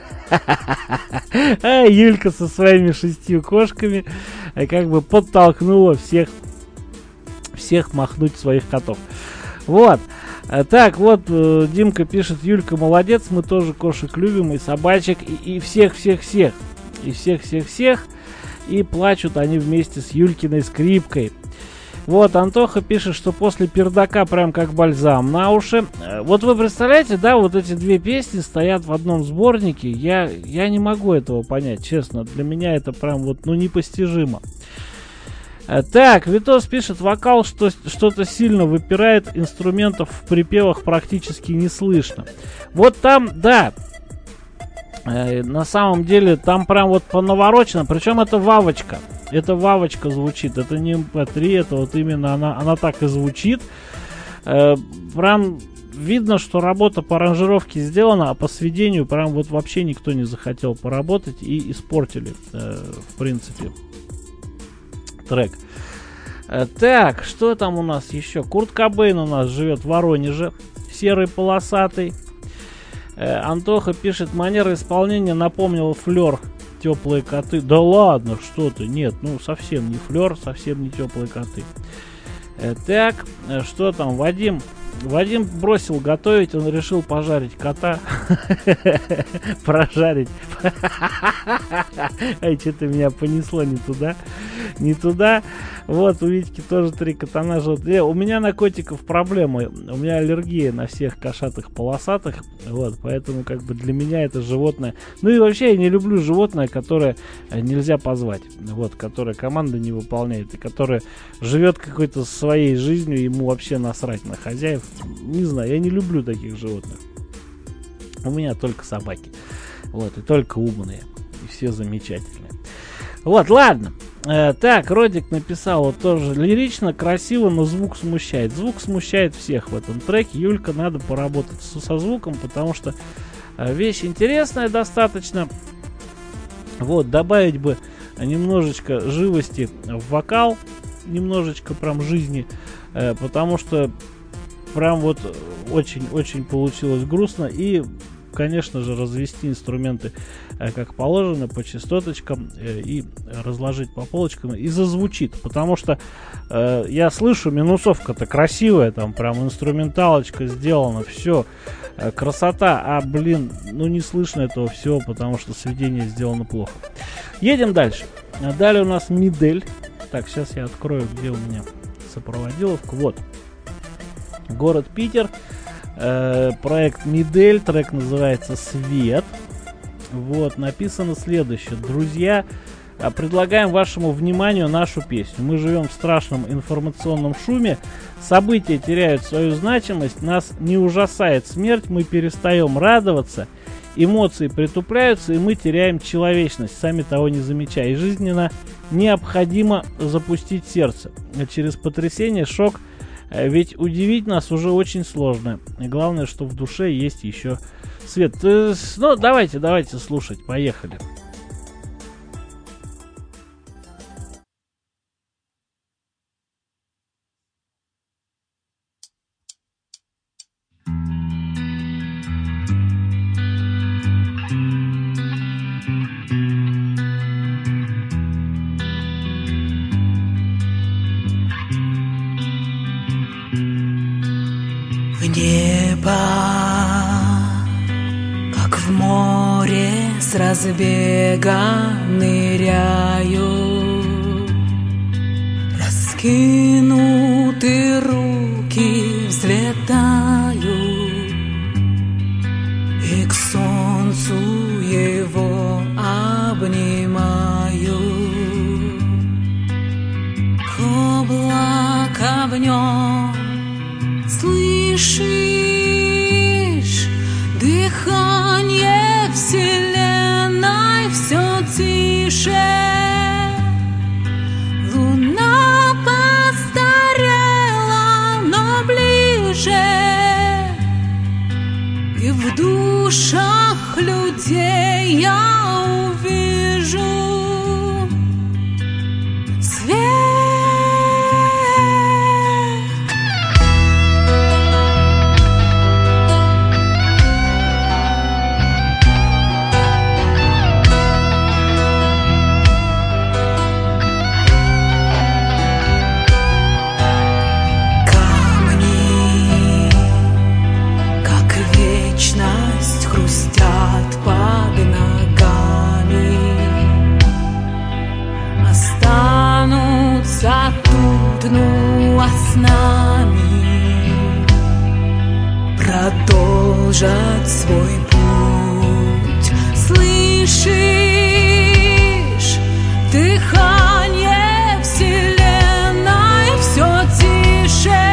А Юлька со своими шестью кошками как бы подтолкнула всех, всех махнуть своих котов. Вот, так, вот, Димка пишет: Юлька молодец, мы тоже кошек любим, и собачек, и всех-всех-всех, и всех-всех-всех, и плачут они вместе с Юлькиной скрипкой. Вот, Антоха пишет, что после пердака прям как бальзам на уши. Вот вы представляете, да, вот эти две песни стоят в одном сборнике. Я, я не могу этого понять, честно. Для меня это прям вот, ну, непостижимо. Так, Витос пишет: вокал что, что-то сильно выпирает, инструментов в припевах практически не слышно. Вот там, да, э, на самом деле, там прям вот понаворочено. Причем это вавочка. Это вавочка звучит, это не эм пэ три, это вот именно она, она так и звучит. Э, прям видно, что работа по аранжировке сделана, а по сведению прям вот вообще никто не захотел поработать и испортили, э, в принципе, трек. Э, так, что там у нас еще? Курт Кобейн у нас живет в Воронеже, серый полосатый. Э, Антоха пишет: манера исполнения напомнила Флёр. Теплые коты. Да ладно, что ты? Нет, ну совсем не Флёр, совсем не теплые коты. Э, так, что там? Вадим. Вадим бросил готовить, он решил пожарить кота. Прожарить. Ай, что-то меня понесло не туда. Не туда. Вот, у Витьки тоже три катана живут. Э, у меня на котиков проблемы. У меня аллергия на всех кошатых полосатых. Вот, поэтому как бы для меня это животное. Ну и вообще я не люблю животное, которое нельзя позвать. Вот, которое команда не выполняет. И которое живет какой-то своей жизнью. Ему вообще насрать на хозяев. Не знаю, я не люблю таких животных. У меня только собаки. Вот, и только умные. И все замечательные. Вот, ладно. Э, так, Родик написал вот тоже лирично, красиво, но звук смущает. Звук смущает всех в этом треке. Юлька, надо поработать со, со звуком, потому что э, вещь интересная достаточно. Вот, добавить бы немножечко живости в вокал. Немножечко прям жизни. Э, потому что прям вот очень-очень получилось грустно. И, конечно же, развести инструменты э, как положено, по частоточкам, э, и разложить по полочкам, и зазвучит. Потому что э, я слышу, минусовка-то красивая, там прям инструменталочка сделана, все, э, красота. А, блин, ну не слышно этого всего, потому что сведение сделано плохо. Едем дальше. Далее у нас Мидель. Так, сейчас я открою, где у меня сопроводиловка. Вот. Город Питер. Э, проект Мидель. Трек называется «Свет». Вот, написано следующее. Друзья, предлагаем вашему вниманию нашу песню. Мы живем в страшном информационном шуме. События теряют свою значимость. Нас не ужасает смерть. Мы перестаем радоваться. Эмоции притупляются, и мы теряем человечность, сами того не замечая. И жизненно необходимо запустить сердце. Через потрясение, шок. Ведь удивить нас уже очень сложно. И главное, что в душе есть еще свет. Ну, давайте, давайте слушать. Поехали. Небо, как в море, с разбега ныряю. Раскинуты руки взлетаю и к солнцу его обнимаю. К облака в нем слышишь дыхание вселенной все тише. Луна постарела, но ближе. И в душах людей я увижу свет. Хрустят под ногами, останутся тут, ну а с нами продолжат свой путь. Слышишь дыхание вселенной все тише.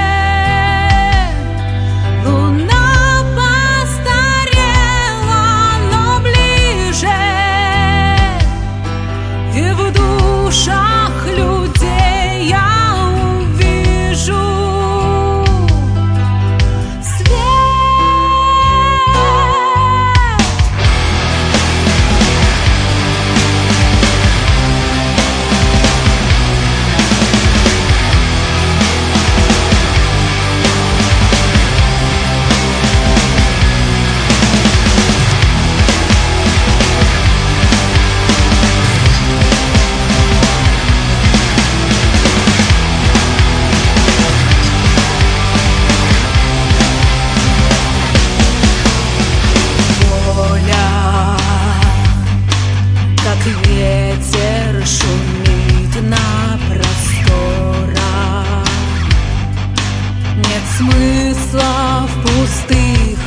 Смысла в пустых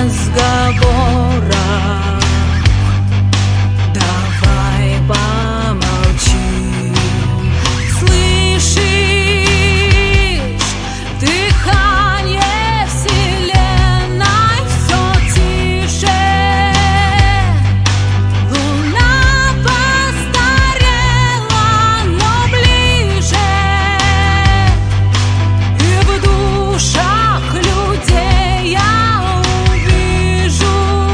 разговорах. Давай помолчим. Слышишь дыхание вселенной все тише. Луна постарела, но ближе. И в душах людей я увижу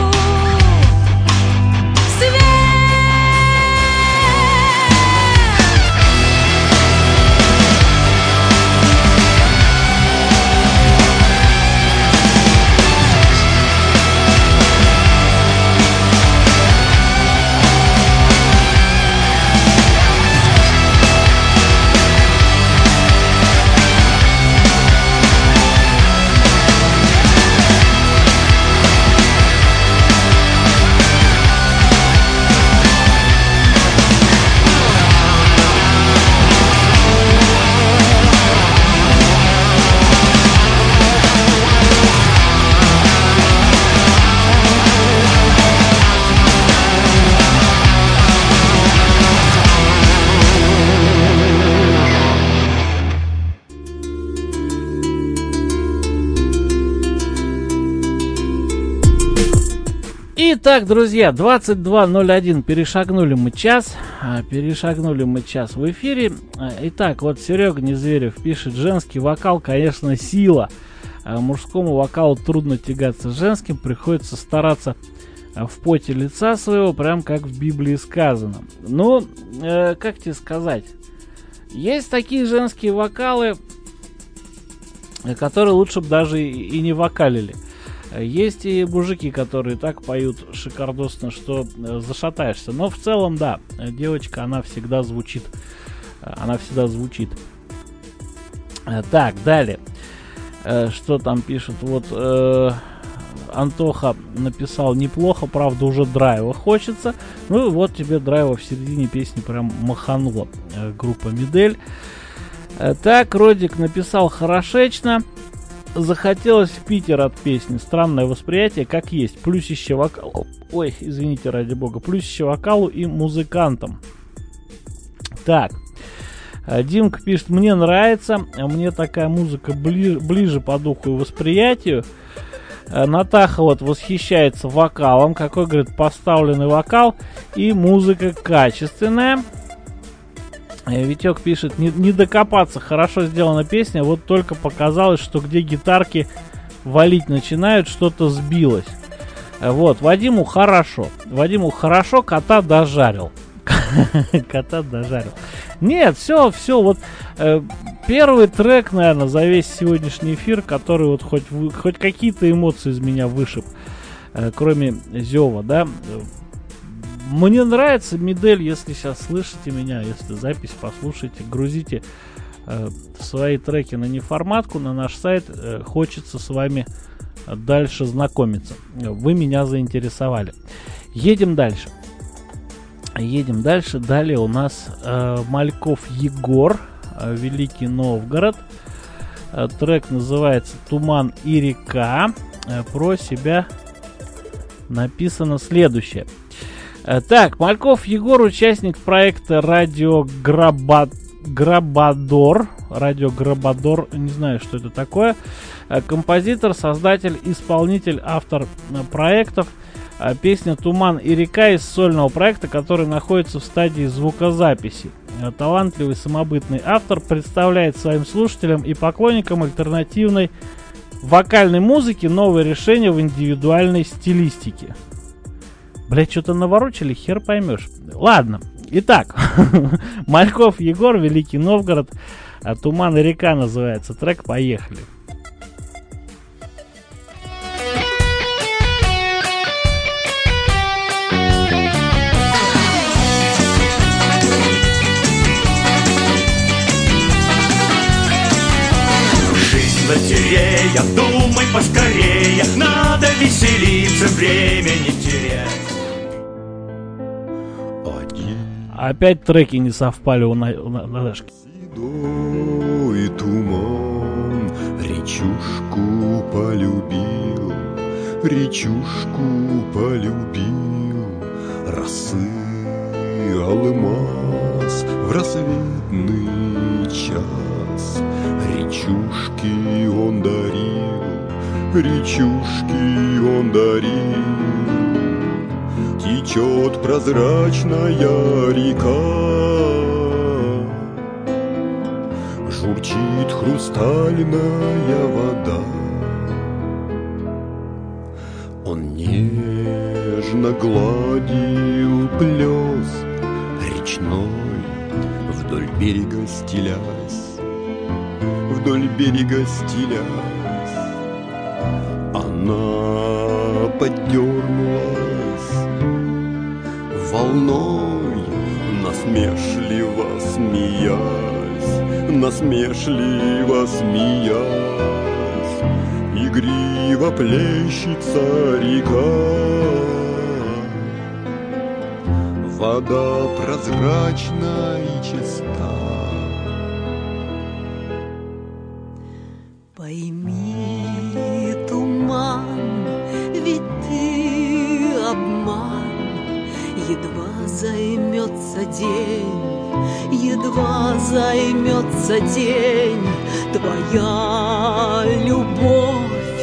Итак, друзья, двадцать два ноль один, перешагнули мы час, перешагнули мы час в эфире. Итак, вот Серега Незверев пишет: женский вокал, конечно, сила. Мужскому вокалу трудно тягаться с женским, приходится стараться в поте лица своего, прям как в Библии сказано. Ну, э, как тебе сказать, есть такие женские вокалы, которые лучше бы даже и, и не вокалили. Есть и мужики, которые так поют шикардосно, что зашатаешься. Но в целом, да, девочка, она всегда звучит. Она всегда звучит. Так, далее. Что там пишут? Вот э, Антоха написал: неплохо, правда, уже драйва хочется. Ну и вот тебе драйва в середине песни прям маханула группа Медель. Так, Родик написал: хорошечно. Захотелось в Питер от песни. Странное восприятие, как есть. Плюсище вокалу. Ой, извините, ради бога. Плюсище вокалу и музыкантам. Так. Димка пишет: мне нравится. Мне такая музыка бли- ближе по духу и восприятию. Натаха вот восхищается вокалом. Какой, говорит, поставленный вокал и музыка качественная. Витек пишет, не, не докопаться, хорошо сделана песня, вот только показалось, что где гитарки валить начинают, что-то сбилось. Вот, Вадиму хорошо, Вадиму хорошо, кота дожарил. Кота дожарил. Нет, все, все, вот э, первый трек, наверное, за весь сегодняшний эфир, который вот хоть, хоть какие-то эмоции из меня вышиб, э, кроме зева, да. Мне нравится Медель, если сейчас слышите меня, если запись послушаете, грузите э, свои треки на неформатку, на наш сайт. Э, хочется с вами дальше знакомиться. Вы меня заинтересовали. Едем дальше. Едем дальше. Далее у нас э, Мальков Егор, э, Великий Новгород. Э, трек называется «Туман и река». Э, про себя написано следующее. Так, Мальков Егор, участник проекта Радио Граба... Грабадор. Радио Грабадор, не знаю, что это такое. Композитор, создатель, исполнитель, автор проектов. Песня «Туман и река» из сольного проекта, который находится в стадии звукозаписи. Талантливый самобытный автор представляет своим слушателям и поклонникам альтернативной вокальной музыки новые решения в индивидуальной стилистике. Блять, что-то наворочили, хер поймешь. Ладно, итак, Мальков Егор, Великий Новгород, «Туман и река» называется трек, поехали. Жизнь лотерея, думай поскорее, надо веселиться, время не терять. Опять треки не совпали у, на, у на, Наташки. Седой туман речушку полюбил, речушку полюбил, росы алмаз в рассветный час. Речушки он дарил, речушки он дарил. Течет прозрачная река, журчит хрустальная вода. Он нежно гладил плес речной, вдоль берега стелясь, вдоль берега стелясь. Она поддернулась волной, насмешливо смеясь, насмешливо смеясь. Игриво плещется река, вода прозрачна и чиста. Пойми, туман, ведь ты обман. Едва займется день, едва займется день, твоя любовь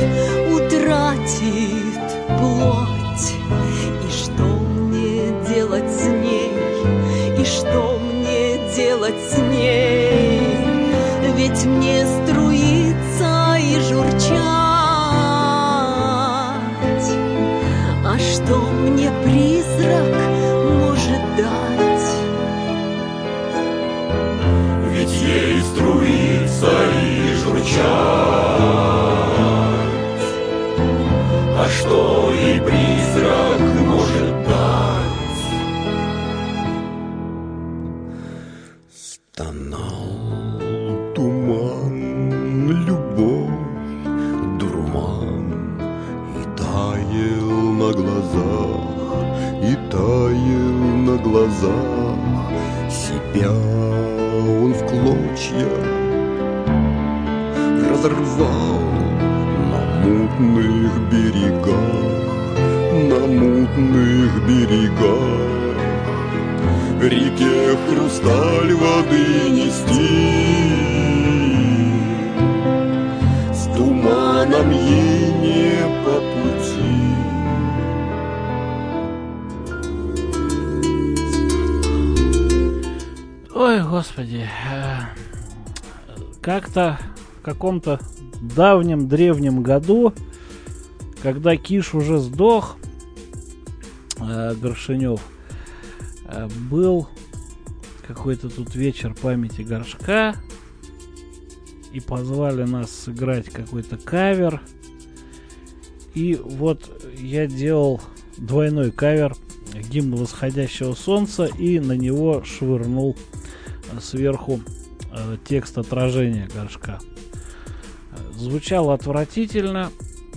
утратит плоть. И что мне делать с ней, и что мне делать с ней? Ведь мне струиться и журчать, а что мне призрак может дать? Ведь ей струиться и журчать, а что ей призрак может дать? Стонал туман, любовь, дурман, и таял на глазах, и таял на глазах. Себя он в клочья разорвал на мутных берегах, на мутных берегах. Реке хрусталь воды нести, с туманом ей не по господи. Как-то в каком-то давнем древнем году, когда Киш уже сдох, э, Горшенев, э, был какой-то тут вечер памяти Горшка, и позвали нас сыграть какой-то кавер. И вот я делал двойной кавер гимна восходящего солнца и на него швырнул сверху э, текст отражения Горшка. Звучало отвратительно,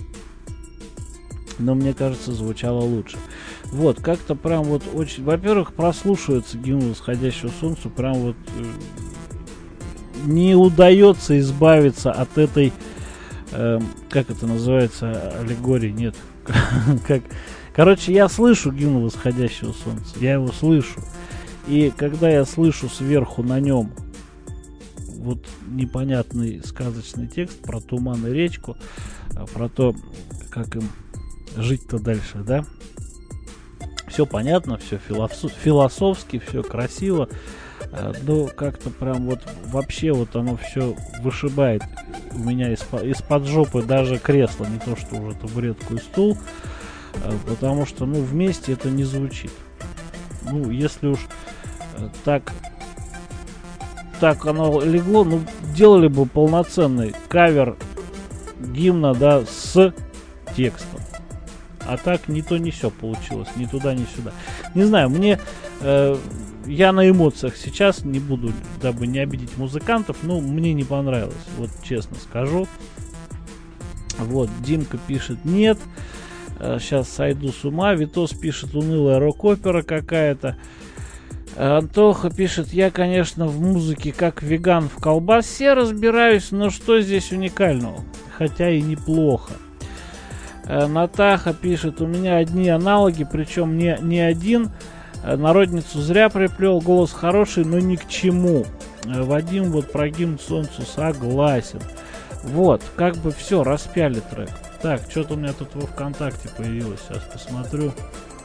но мне кажется, звучало лучше. Вот, как-то прям вот очень... Во-первых, прослушивается гимн восходящего солнца, прям вот э, не удается избавиться от этой, э, как это называется, аллегории, нет, как... Короче, я слышу гимн восходящего солнца, я его слышу. И когда я слышу сверху на нем вот непонятный сказочный текст про туман и речку, про то, как им жить-то дальше, да? Все понятно, все философ, философски, все красиво, но как-то прям вот вообще вот оно все вышибает у меня из-под, из-под жопы даже кресло, не то что уже табуретку и стул, потому что, ну, вместе это не звучит. Ну, если уж так так оно легло, ну, делали бы полноценный кавер гимна, да, с текстом. А так ни то ни сё получилось, ни туда, ни сюда. Не знаю, мне э, я на эмоциях сейчас, не буду, дабы не обидеть музыкантов, но мне не понравилось, вот честно скажу. Вот, Димка пишет нет. Сейчас сойду с ума. Витос пишет унылая рок-опера какая-то. Антоха пишет, я, конечно, в музыке как веган в колбасе разбираюсь, но что здесь уникального? Хотя и неплохо. Натаха пишет, у меня одни аналоги, причем не, не один. Народницу зря приплел, голос хороший, но ни к чему. Вадим вот про гимн солнцу согласен. Вот, как бы все, распяли трек. Так, что-то у меня тут во ВКонтакте появилось. Сейчас посмотрю.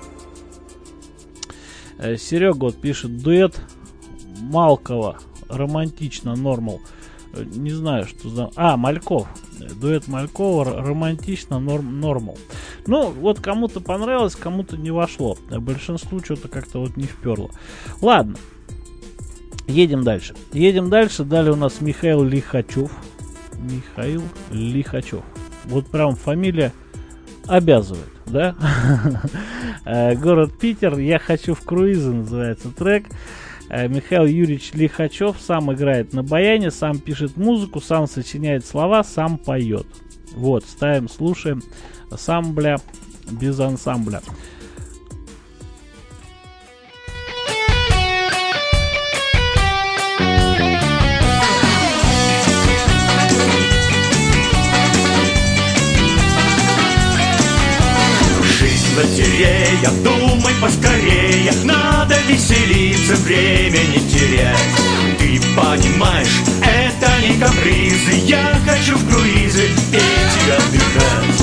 Э, Серега вот пишет дуэт Малкова. Романтично, нормал. Э, не знаю, что за... А, Мальков. Дуэт Малькова. Романтично, норм, нормал. Ну, вот кому-то понравилось, кому-то не вошло. А большинству что-то как-то вот не вперло. Ладно. Едем дальше. Едем дальше. Далее у нас Михаил Лихачев. Михаил Лихачев. Вот прям фамилия обязывает, да? Город Питер, я хочу в круизы, называется трек. Михаил Юрьевич Лихачев сам играет на баяне, сам пишет музыку, сам сочиняет слова, сам поет. Вот, ставим, слушаем. Ансамбля без ансамбля. Лотерея, думай поскорее, надо веселиться, время не терять. Ты понимаешь, это не капризы, я хочу в круизы петь и отдыхать.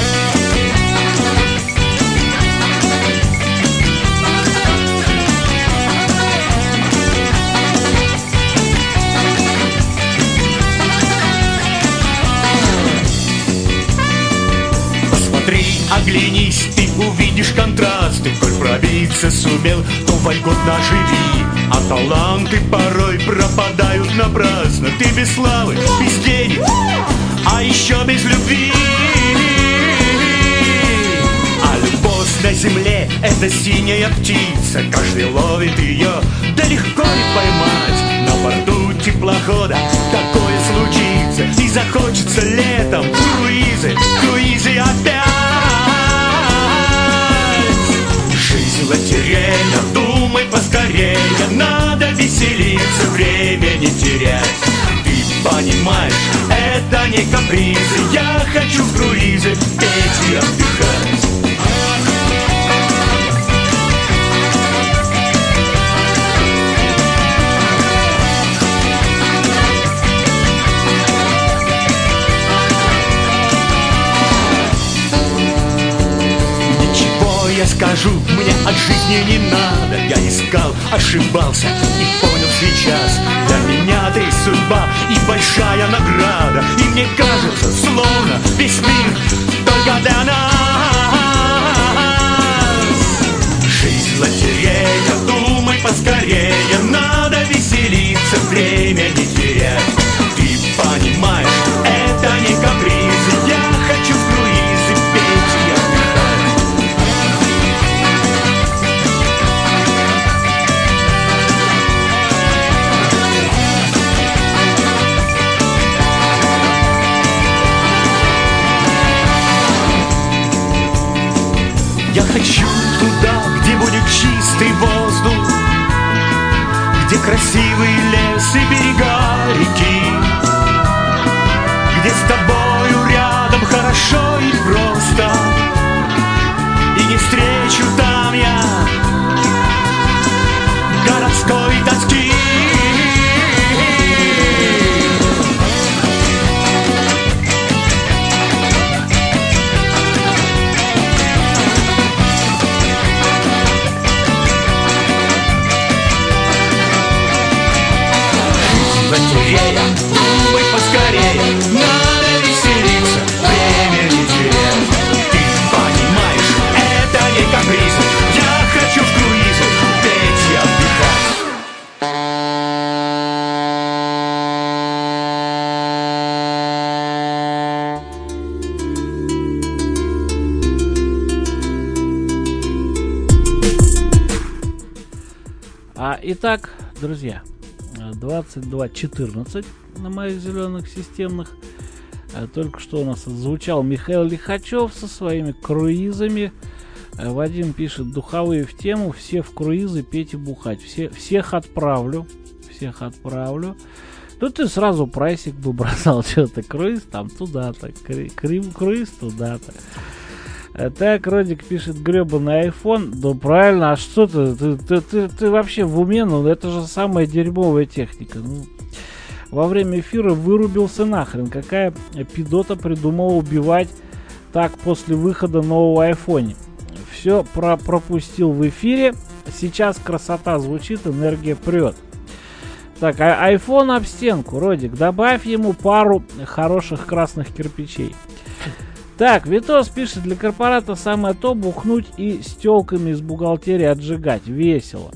Оглянись, ты увидишь контрасты, коль пробиться сумел, то вольготно живи. А таланты порой пропадают напрасно. Ты без славы, без денег, а еще без любви. А любовь на земле — это синяя птица, каждый ловит ее, да легко не поймать. На борту теплохода такое случится, и захочется летом круизы, круизы опять. Лотерея, думай поскорее, надо веселиться, время не терять. Ты понимаешь, это не капризы, я хочу в круизы петь и отдыхать. скажу, мне от жизни не надо. Я искал, ошибался и понял сейчас: для меня ты судьба и большая награда. И мне кажется, словно весь мир только для нас. Жизнь лотерея, думай поскорее, надо веселиться, время не терять. Ты понимаешь, это не капризы, я хочу в круизы петь и отдыхать. Я хочу туда, где будет чистый воздух, где красивый лес и берега реки, где с тобою рядом хорошо и просто, и не встречу там я городской тоски. Лотерея, думай поскорее, надо веселиться, время не терять. Ты понимаешь, это не капризы, я хочу в круизы петь и отдыхать. А, итак, друзья, двадцать два четырнадцать на моих зеленых системных. Только что у нас звучал Михаил Лихачев со своими круизами. Вадим пишет: духовые в тему, все в круизы петь и бухать. Все, всех отправлю. Всех отправлю. Тут ты сразу прайсик бы бросал, что-то круиз там туда-то, крим круиз туда-то. Так, Родик пишет: гребаный айфон. Да правильно, а что ты? Ты, ты, ты, ты вообще в уме? Ну это же самая дерьмовая техника. Ну, во время эфира вырубился нахрен. Какая пидота придумала убивать так после выхода нового айфона? Все про пропустил в эфире. Сейчас красота звучит, энергия прет. Так, а айфон об стенку, Родик. Добавь ему пару хороших красных кирпичей. Так, Витос пишет: для корпората самое то бухнуть и с тёлками из бухгалтерии отжигать. Весело.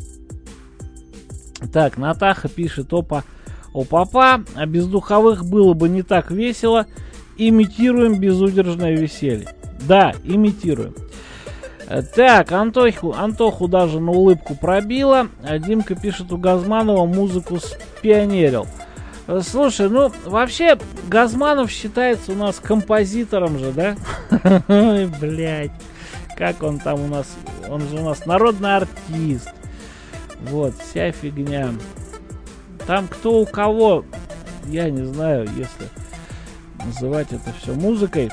Так, Натаха пишет: опа, опа-па, а без духовых было бы не так весело. Имитируем безудержное веселье. Да, имитируем. Так, Антоху, Антоху даже на улыбку пробило. А Димка пишет: у Газманова музыку спионерил. Слушай, ну, вообще, Газманов считается у нас композитором же, да? Ой, блядь, как он там у нас, он же у нас народный артист. Вот, вся фигня. Там кто у кого, я не знаю, если называть это все музыкой,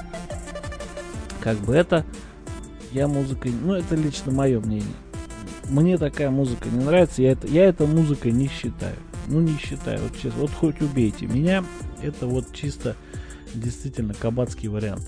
как бы это, я музыкой, ну, это лично мое мнение. Мне такая музыка не нравится, я это, я это музыкой не считаю. Ну, не считаю, вот честно, вот хоть убейте меня, это вот чисто действительно кабацкий вариант.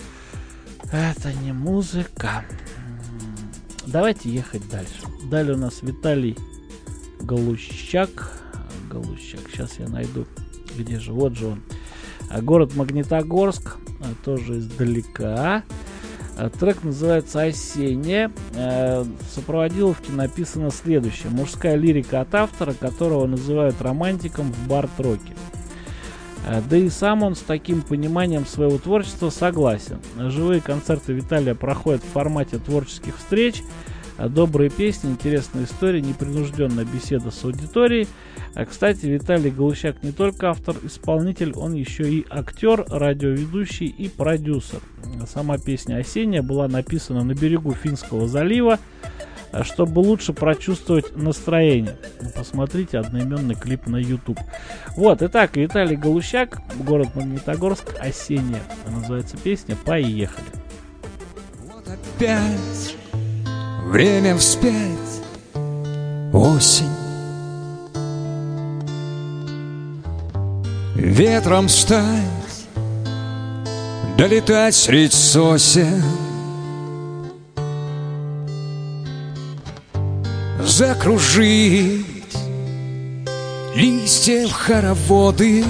Это не музыка. Давайте ехать дальше. Далее у нас Виталий Галущак. Галущак, сейчас я найду, где же, вот же он. Город Магнитогорск, тоже издалека. Трек называется «Осенняя». В сопроводиловке написано следующее: мужская лирика от автора, которого называют романтиком в бард-роке. Да и сам он с таким пониманием своего творчества согласен. Живые концерты Виталия проходят в формате творческих встреч. Добрые песни, интересная история, непринужденная беседа с аудиторией. А, кстати, Виталий Галущак не только автор-исполнитель, он еще и актер, радиоведущий и продюсер. Сама песня «Осенняя» была написана на берегу Финского залива, чтобы лучше прочувствовать настроение. Посмотрите одноименный клип на YouTube. Вот, итак, Виталий Галущак, город Магнитогорск, «Осенняя». Называется песня. Поехали. Вот опять время вспять, осень. Ветром стать, долетать средь сосен. закружить листьев хороводы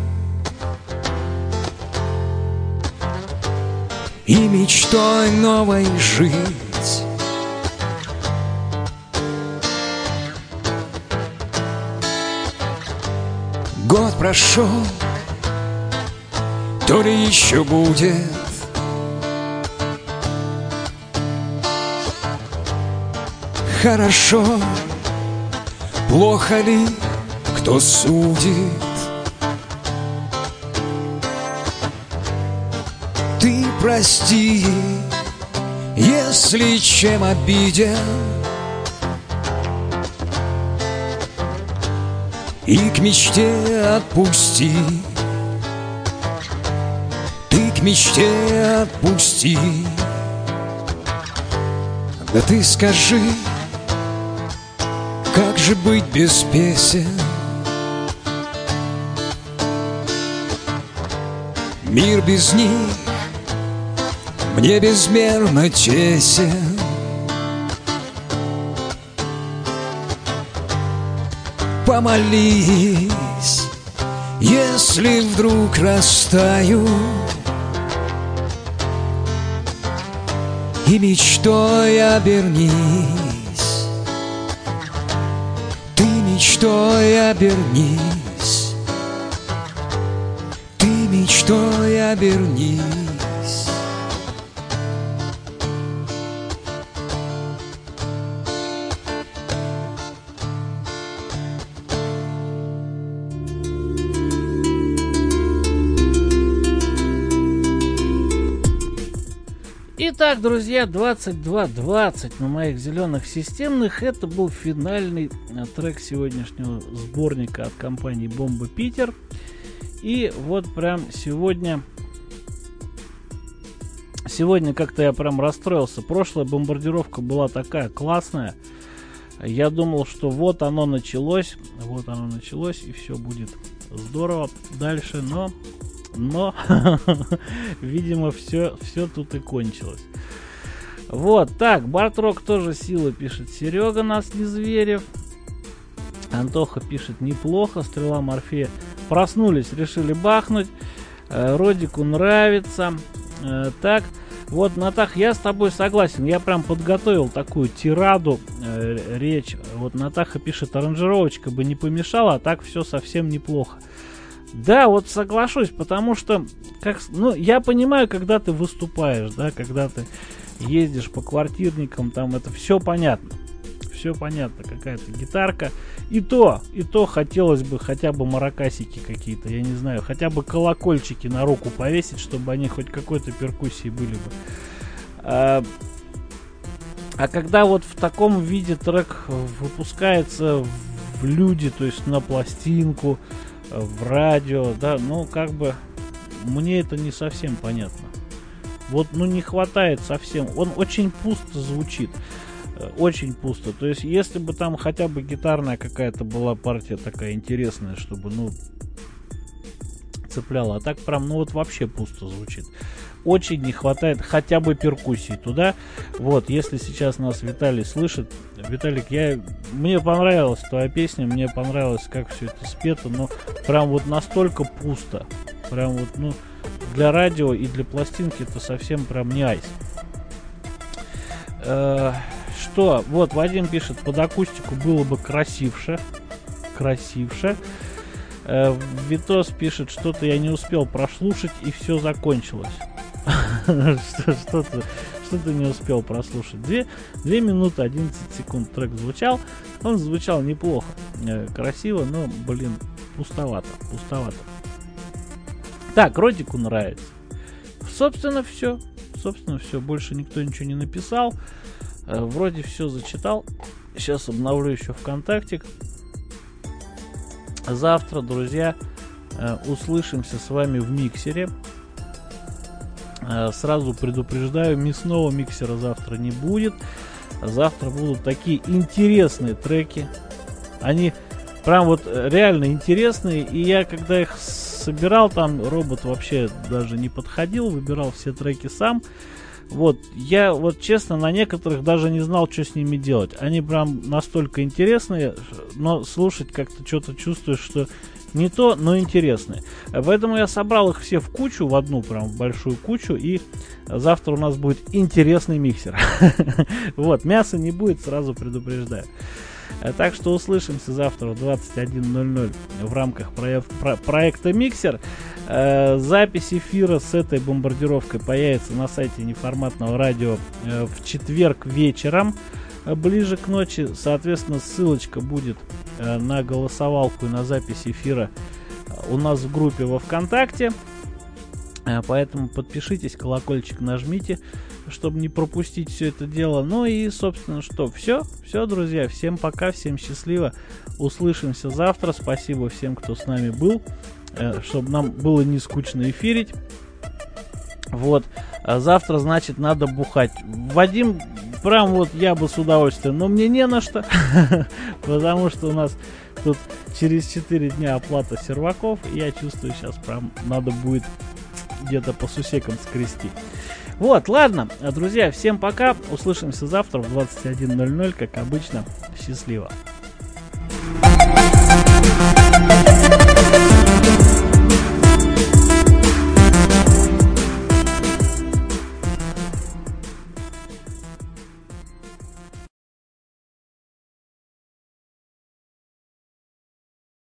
и мечтой новой жить. Год прошел, то ли еще будет. Хорошо, плохо ли, кто судит? Ты прости, если чем обидел, и к мечте отпусти. Ты к мечте отпусти. Да ты скажи, как же быть без песен? Мир без них мне безмерно тесен. Помолись, если вдруг растаю, и мечтой обернись. Ты мечтой обернись. Ты мечтой обернись. Итак, друзья, двадцать два двадцать на моих зеленых системных. Это был финальный трек сегодняшнего сборника от компании Бомба Питер. И вот прям сегодня... Сегодня как-то я прям расстроился. Прошлая бомбардировка была такая классная. Я думал, что вот оно началось. Вот оно началось, и все будет здорово дальше. Но... Но, видимо, все, все тут и кончилось. Вот, так, Бартрок тоже сила, пишет Серега, нас не Зверев. Антоха пишет, неплохо. Стрела Морфея. Проснулись, решили бахнуть. э, Родику нравится. э, Так, вот, Натах, я с тобой согласен. Я прям подготовил такую тираду, э, речь. Вот Натаха пишет, аранжировочка бы не помешала, а так все совсем неплохо. Да, вот соглашусь, потому что, как, ну, я понимаю, когда ты выступаешь, да, когда ты ездишь по квартирникам, там это все понятно. Все понятно, какая-то гитарка. И то, и то хотелось бы хотя бы маракасики какие-то, я не знаю, хотя бы колокольчики на руку повесить, чтобы они хоть какой-то перкуссии были бы. А, а когда вот в таком виде трек выпускается в люди, то есть на пластинку, в радио, да, ну как бы мне это не совсем понятно. Вот, ну не хватает совсем. Он очень пусто звучит. Очень пусто. То есть, если бы там хотя бы гитарная какая-то была партия такая интересная, чтобы, ну, цепляла. А так прям, ну вот вообще пусто звучит. Очень не хватает хотя бы перкуссии туда. Вот, если сейчас нас Виталий слышит. Виталик, я... мне понравилась твоя песня, мне понравилось, как все это спето, но прям вот настолько пусто. Прям вот, ну, для радио и для пластинки это совсем прям не айс. Э-э- что? Вот, Вадим пишет, под акустику было бы красивше. Красивше. Э-э- Витос пишет, что-то я не успел прослушать и все закончилось. Что-то что-то не успел прослушать. две минуты одиннадцать секунд трек звучал. Он звучал неплохо, красиво, но, блин, пустовато, пустовато. Так, Родику нравится. Собственно, все. Собственно, все. Больше никто ничего не написал. Вроде все зачитал. Сейчас обновлю еще ВКонтакте. Завтра, друзья, услышимся с вами в миксере. Сразу предупреждаю, мясного миксера завтра не будет. Завтра будут такие интересные треки. Они прям вот реально интересные. И я когда их собирал, там робот вообще даже не подходил. Выбирал все треки сам. Вот, я вот честно на некоторых даже не знал, что с ними делать. Они прям настолько интересные, но слушать как-то что-то чувствуешь, что не то, но интересные. Поэтому я собрал их все в кучу, в одну прям большую кучу, и завтра у нас будет интересный миксер. Вот, мяса не будет, сразу предупреждаю. Так что услышимся завтра в двадцать один ноль ноль в рамках проект, про, проекта Миксер. Э, запись эфира с этой бомбардировкой появится на сайте Неформатного радио э, в четверг вечером, э, ближе к ночи. Соответственно, ссылочка будет э, на голосовалку и на запись эфира у нас в группе во ВКонтакте. Э, поэтому подпишитесь, колокольчик нажмите, чтобы не пропустить все это дело. Ну и, собственно, что, все, все, друзья, всем пока, всем счастливо, услышимся завтра, спасибо всем, кто с нами был, э, чтобы нам было не скучно эфирить. Вот, а завтра, значит, надо бухать. Вадим, прям вот я бы с удовольствием, но мне не на что, потому что у нас тут через четыре дня оплата серваков, и я чувствую, сейчас прям надо будет где-то по сусекам скрести. Вот, ладно, друзья, всем пока. Услышимся завтра в двадцать один ноль ноль, как обычно. Счастливо.